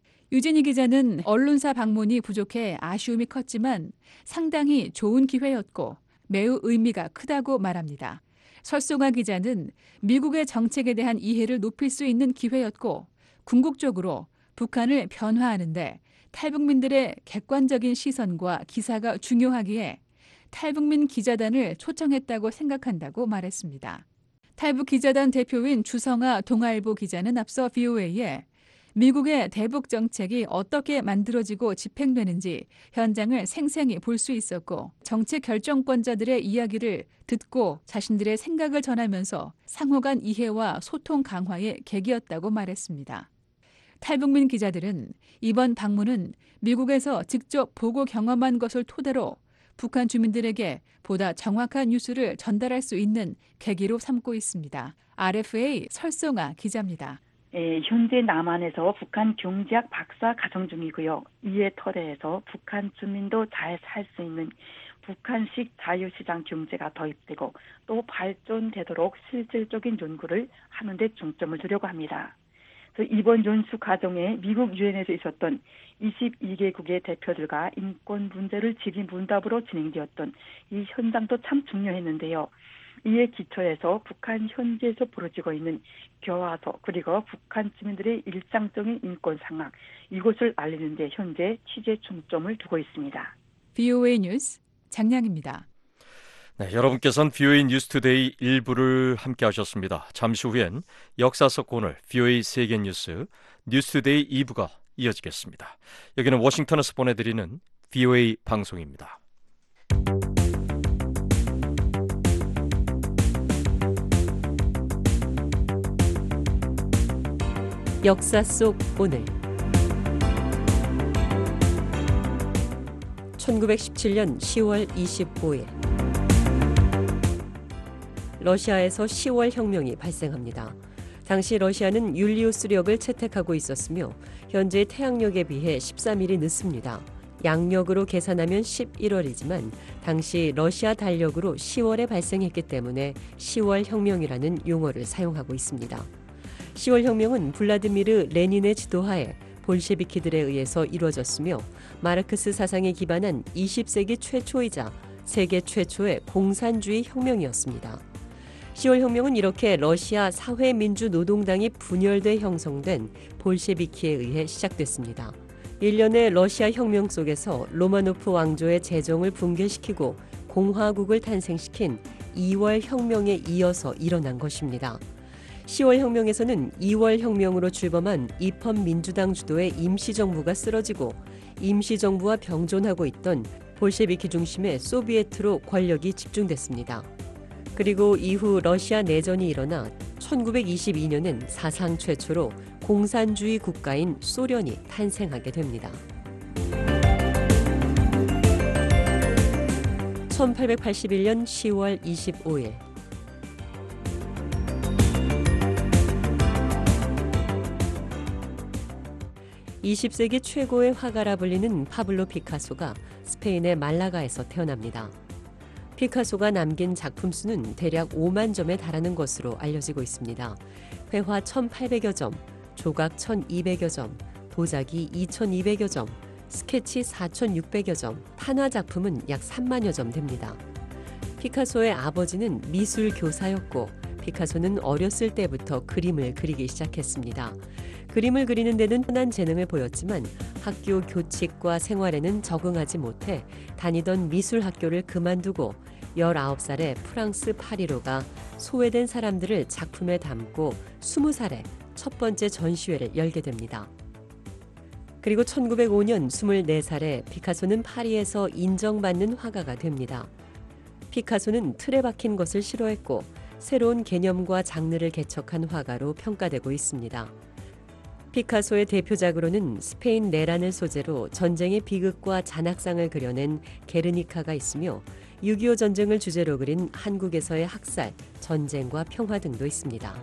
Speaker 12: 유진희 기자는 언론사 방문이 부족해 아쉬움이 컸지만 상당히 좋은 기회였고 매우 의미가 크다고 말합니다. 설송아 기자는 미국의 정책에 대한 이해를 높일 수 있는 기회였고 궁극적으로 북한을 변화하는데 탈북민들의 객관적인 시선과 기사가 중요하기에 탈북민 기자단을 초청했다고 생각한다고 말했습니다. 탈북 기자단 대표인 주성아 동아일보 기자는 앞서 VOA에 미국의 대북 정책이 어떻게 만들어지고 집행되는지 현장을 생생히 볼 수 있었고 정책 결정권자들의 이야기를 듣고 자신들의 생각을 전하면서 상호 간 이해와 소통 강화의 계기였다고 말했습니다. 탈북민 기자들은 이번 방문은 미국에서 직접 보고 경험한 것을 토대로 북한 주민들에게 보다 정확한 뉴스를 전달할 수 있는 계기로 삼고 있습니다. RFA 설송아 기자입니다.
Speaker 18: 현재 남한에서 북한 경제학 박사 가정 중이고요. 이에 터대에서 북한 주민도 잘 살 수 있는 북한식 자유시장 경제가 도입되고 또 발전되도록 실질적인 연구를 하는 데 중점을 두려고 합니다. 이번 연수 과정에 미국 유엔에서 있었던 22개국의 대표들과 인권 문제를 질의응답으로 진행되었던 이 현장도 참 중요했는데요. 이에 기초해서 북한 현지에서 벌어지고 있는 교화서 그리고 북한 주민들의 일상적인 인권 상황 이것을 알리는 데 현재 취재 중점을 두고 있습니다.
Speaker 12: VOA 뉴스 장량입니다.
Speaker 5: 네, 여러분께서는 VOA 뉴스투데이 1부를 함께 하셨습니다. 잠시 후엔 역사 속 오늘 VOA 세계뉴스 뉴스투데이 2부가 이어지겠습니다. 여기는 워싱턴에서 보내드리는 VOA 방송입니다.
Speaker 4: 역사 속 오늘 1917년 10월 25일 러시아에서 10월 혁명이 발생합니다. 당시 러시아는 율리우스력을 채택하고 있었으며 현재 태양력에 비해 13일이 늦습니다. 양력으로 계산하면 11월이지만 당시 러시아 달력으로 10월에 발생했기 때문에 10월 혁명이라는 용어를 사용하고 있습니다. 10월 혁명은 블라디미르 레닌의 지도하에 볼셰비키들에 의해서 이루어졌으며 마르크스 사상에 기반한 20세기 최초이자 세계 최초의 공산주의 혁명이었습니다. 10월 혁명은 이렇게 러시아 사회민주노동당이 분열돼 형성된 볼셰비키에 의해 시작됐습니다. 일련의 러시아 혁명 속에서 로마노프 왕조의 제정을 붕괴시키고 공화국을 탄생시킨 2월 혁명에 이어서 일어난 것입니다. 10월 혁명에서는 2월 혁명으로 출범한 입헌민주당 주도의 임시정부가 쓰러지고 임시정부와 병존하고 있던 볼셰비키 중심의 소비에트로 권력이 집중됐습니다. 그리고 이후 러시아 내전이 일어나 1922년엔 사상 최초로 공산주의 국가인 소련이 탄생하게 됩니다. 1881년 10월 25일 20세기 최고의 화가라 불리는 파블로 피카소가 스페인의 말라가에서 태어납니다. 피카소가 남긴 작품 수는 대략 5만 점에 달하는 것으로 알려지고 있습니다. 회화 1,800여 점, 조각 1,200여 점, 도자기 2,200여 점, 스케치 4,600여 점, 판화 작품은 약 3만여 점 됩니다. 피카소의 아버지는 미술 교사였고 피카소는 어렸을 때부터 그림을 그리기 시작했습니다. 그림을 그리는 데는 뛰어난 재능을 보였지만 학교 교칙과 생활에는 적응하지 못해 다니던 미술학교를 그만두고 19살에 프랑스 파리로 가 소외된 사람들을 작품에 담고 20살에 첫 번째 전시회를 열게 됩니다. 그리고 1905년 24살에 피카소는 파리에서 인정받는 화가가 됩니다. 피카소는 틀에 박힌 것을 싫어했고 새로운 개념과 장르를 개척한 화가로 평가되고 있습니다. 피카소의 대표작으로는 스페인 내란을 소재로 전쟁의 비극과 잔악상을 그려낸 게르니카가 있으며 6.25 전쟁을 주제로 그린 한국에서의 학살, 전쟁과 평화 등도 있습니다.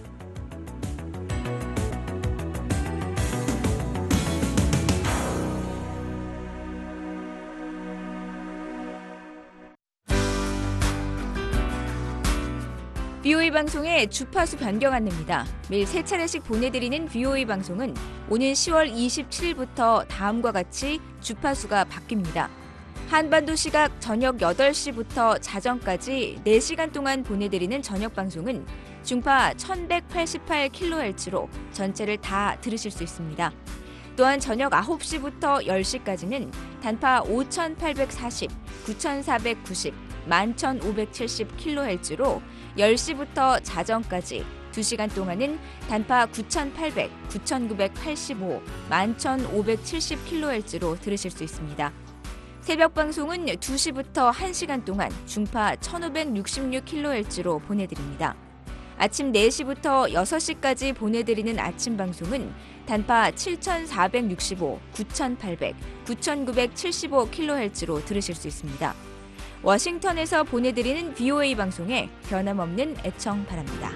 Speaker 20: VOA 방송의 주파수 변경 안내입니다. 매일 3차례씩 보내드리는 VOA 방송은 오는 10월 27일부터 다음과 같이 주파수가 바뀝니다. 한반도 시각 저녁 8시부터 자정까지 4시간 동안 보내드리는 저녁 방송은 중파 1188kHz로 전체를 다 들으실 수 있습니다. 또한 저녁 9시부터 10시까지는 단파 5840, 9490, 11570kHz로 10시부터 자정까지 2시간 동안은 단파 9800, 9985, 11570kHz로 들으실 수 있습니다. 새벽 방송은 2시부터 1시간 동안 중파 1566kHz로 보내드립니다. 아침 4시부터 6시까지 보내드리는 아침 방송은 단파 7465, 9800, 9975kHz로 들으실 수 있습니다. 워싱턴에서 보내드리는 VOA 방송에 변함없는 애청 바랍니다.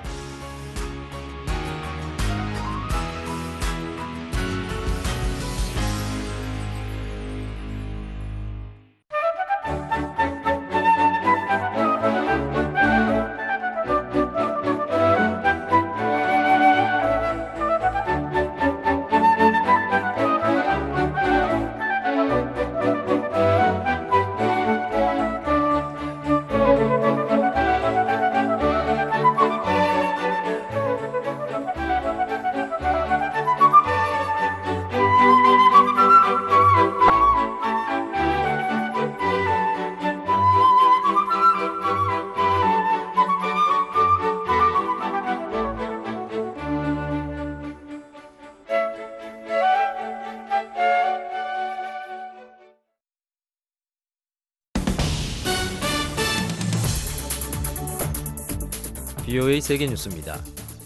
Speaker 2: VOA 세계뉴스입니다.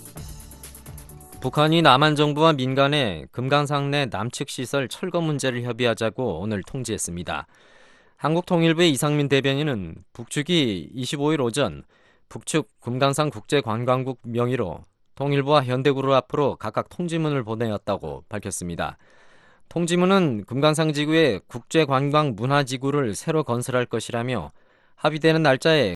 Speaker 2: 북한이 남한 정부와 민간의 금강산 내 남측 시설 철거 문제를 협의하자고 오늘 통지했습니다. 한국통일부의 이상민 대변인은 북측이 25일 오전 북측 금강산 국제관광국 명의로 통일부와 현대그룹 앞으로 각각 통지문을 보내었다고 밝혔습니다. 통지문은 금강산 지구에 국제관광 문화지구를 새로 건설할 것이라며 합의되는 날짜에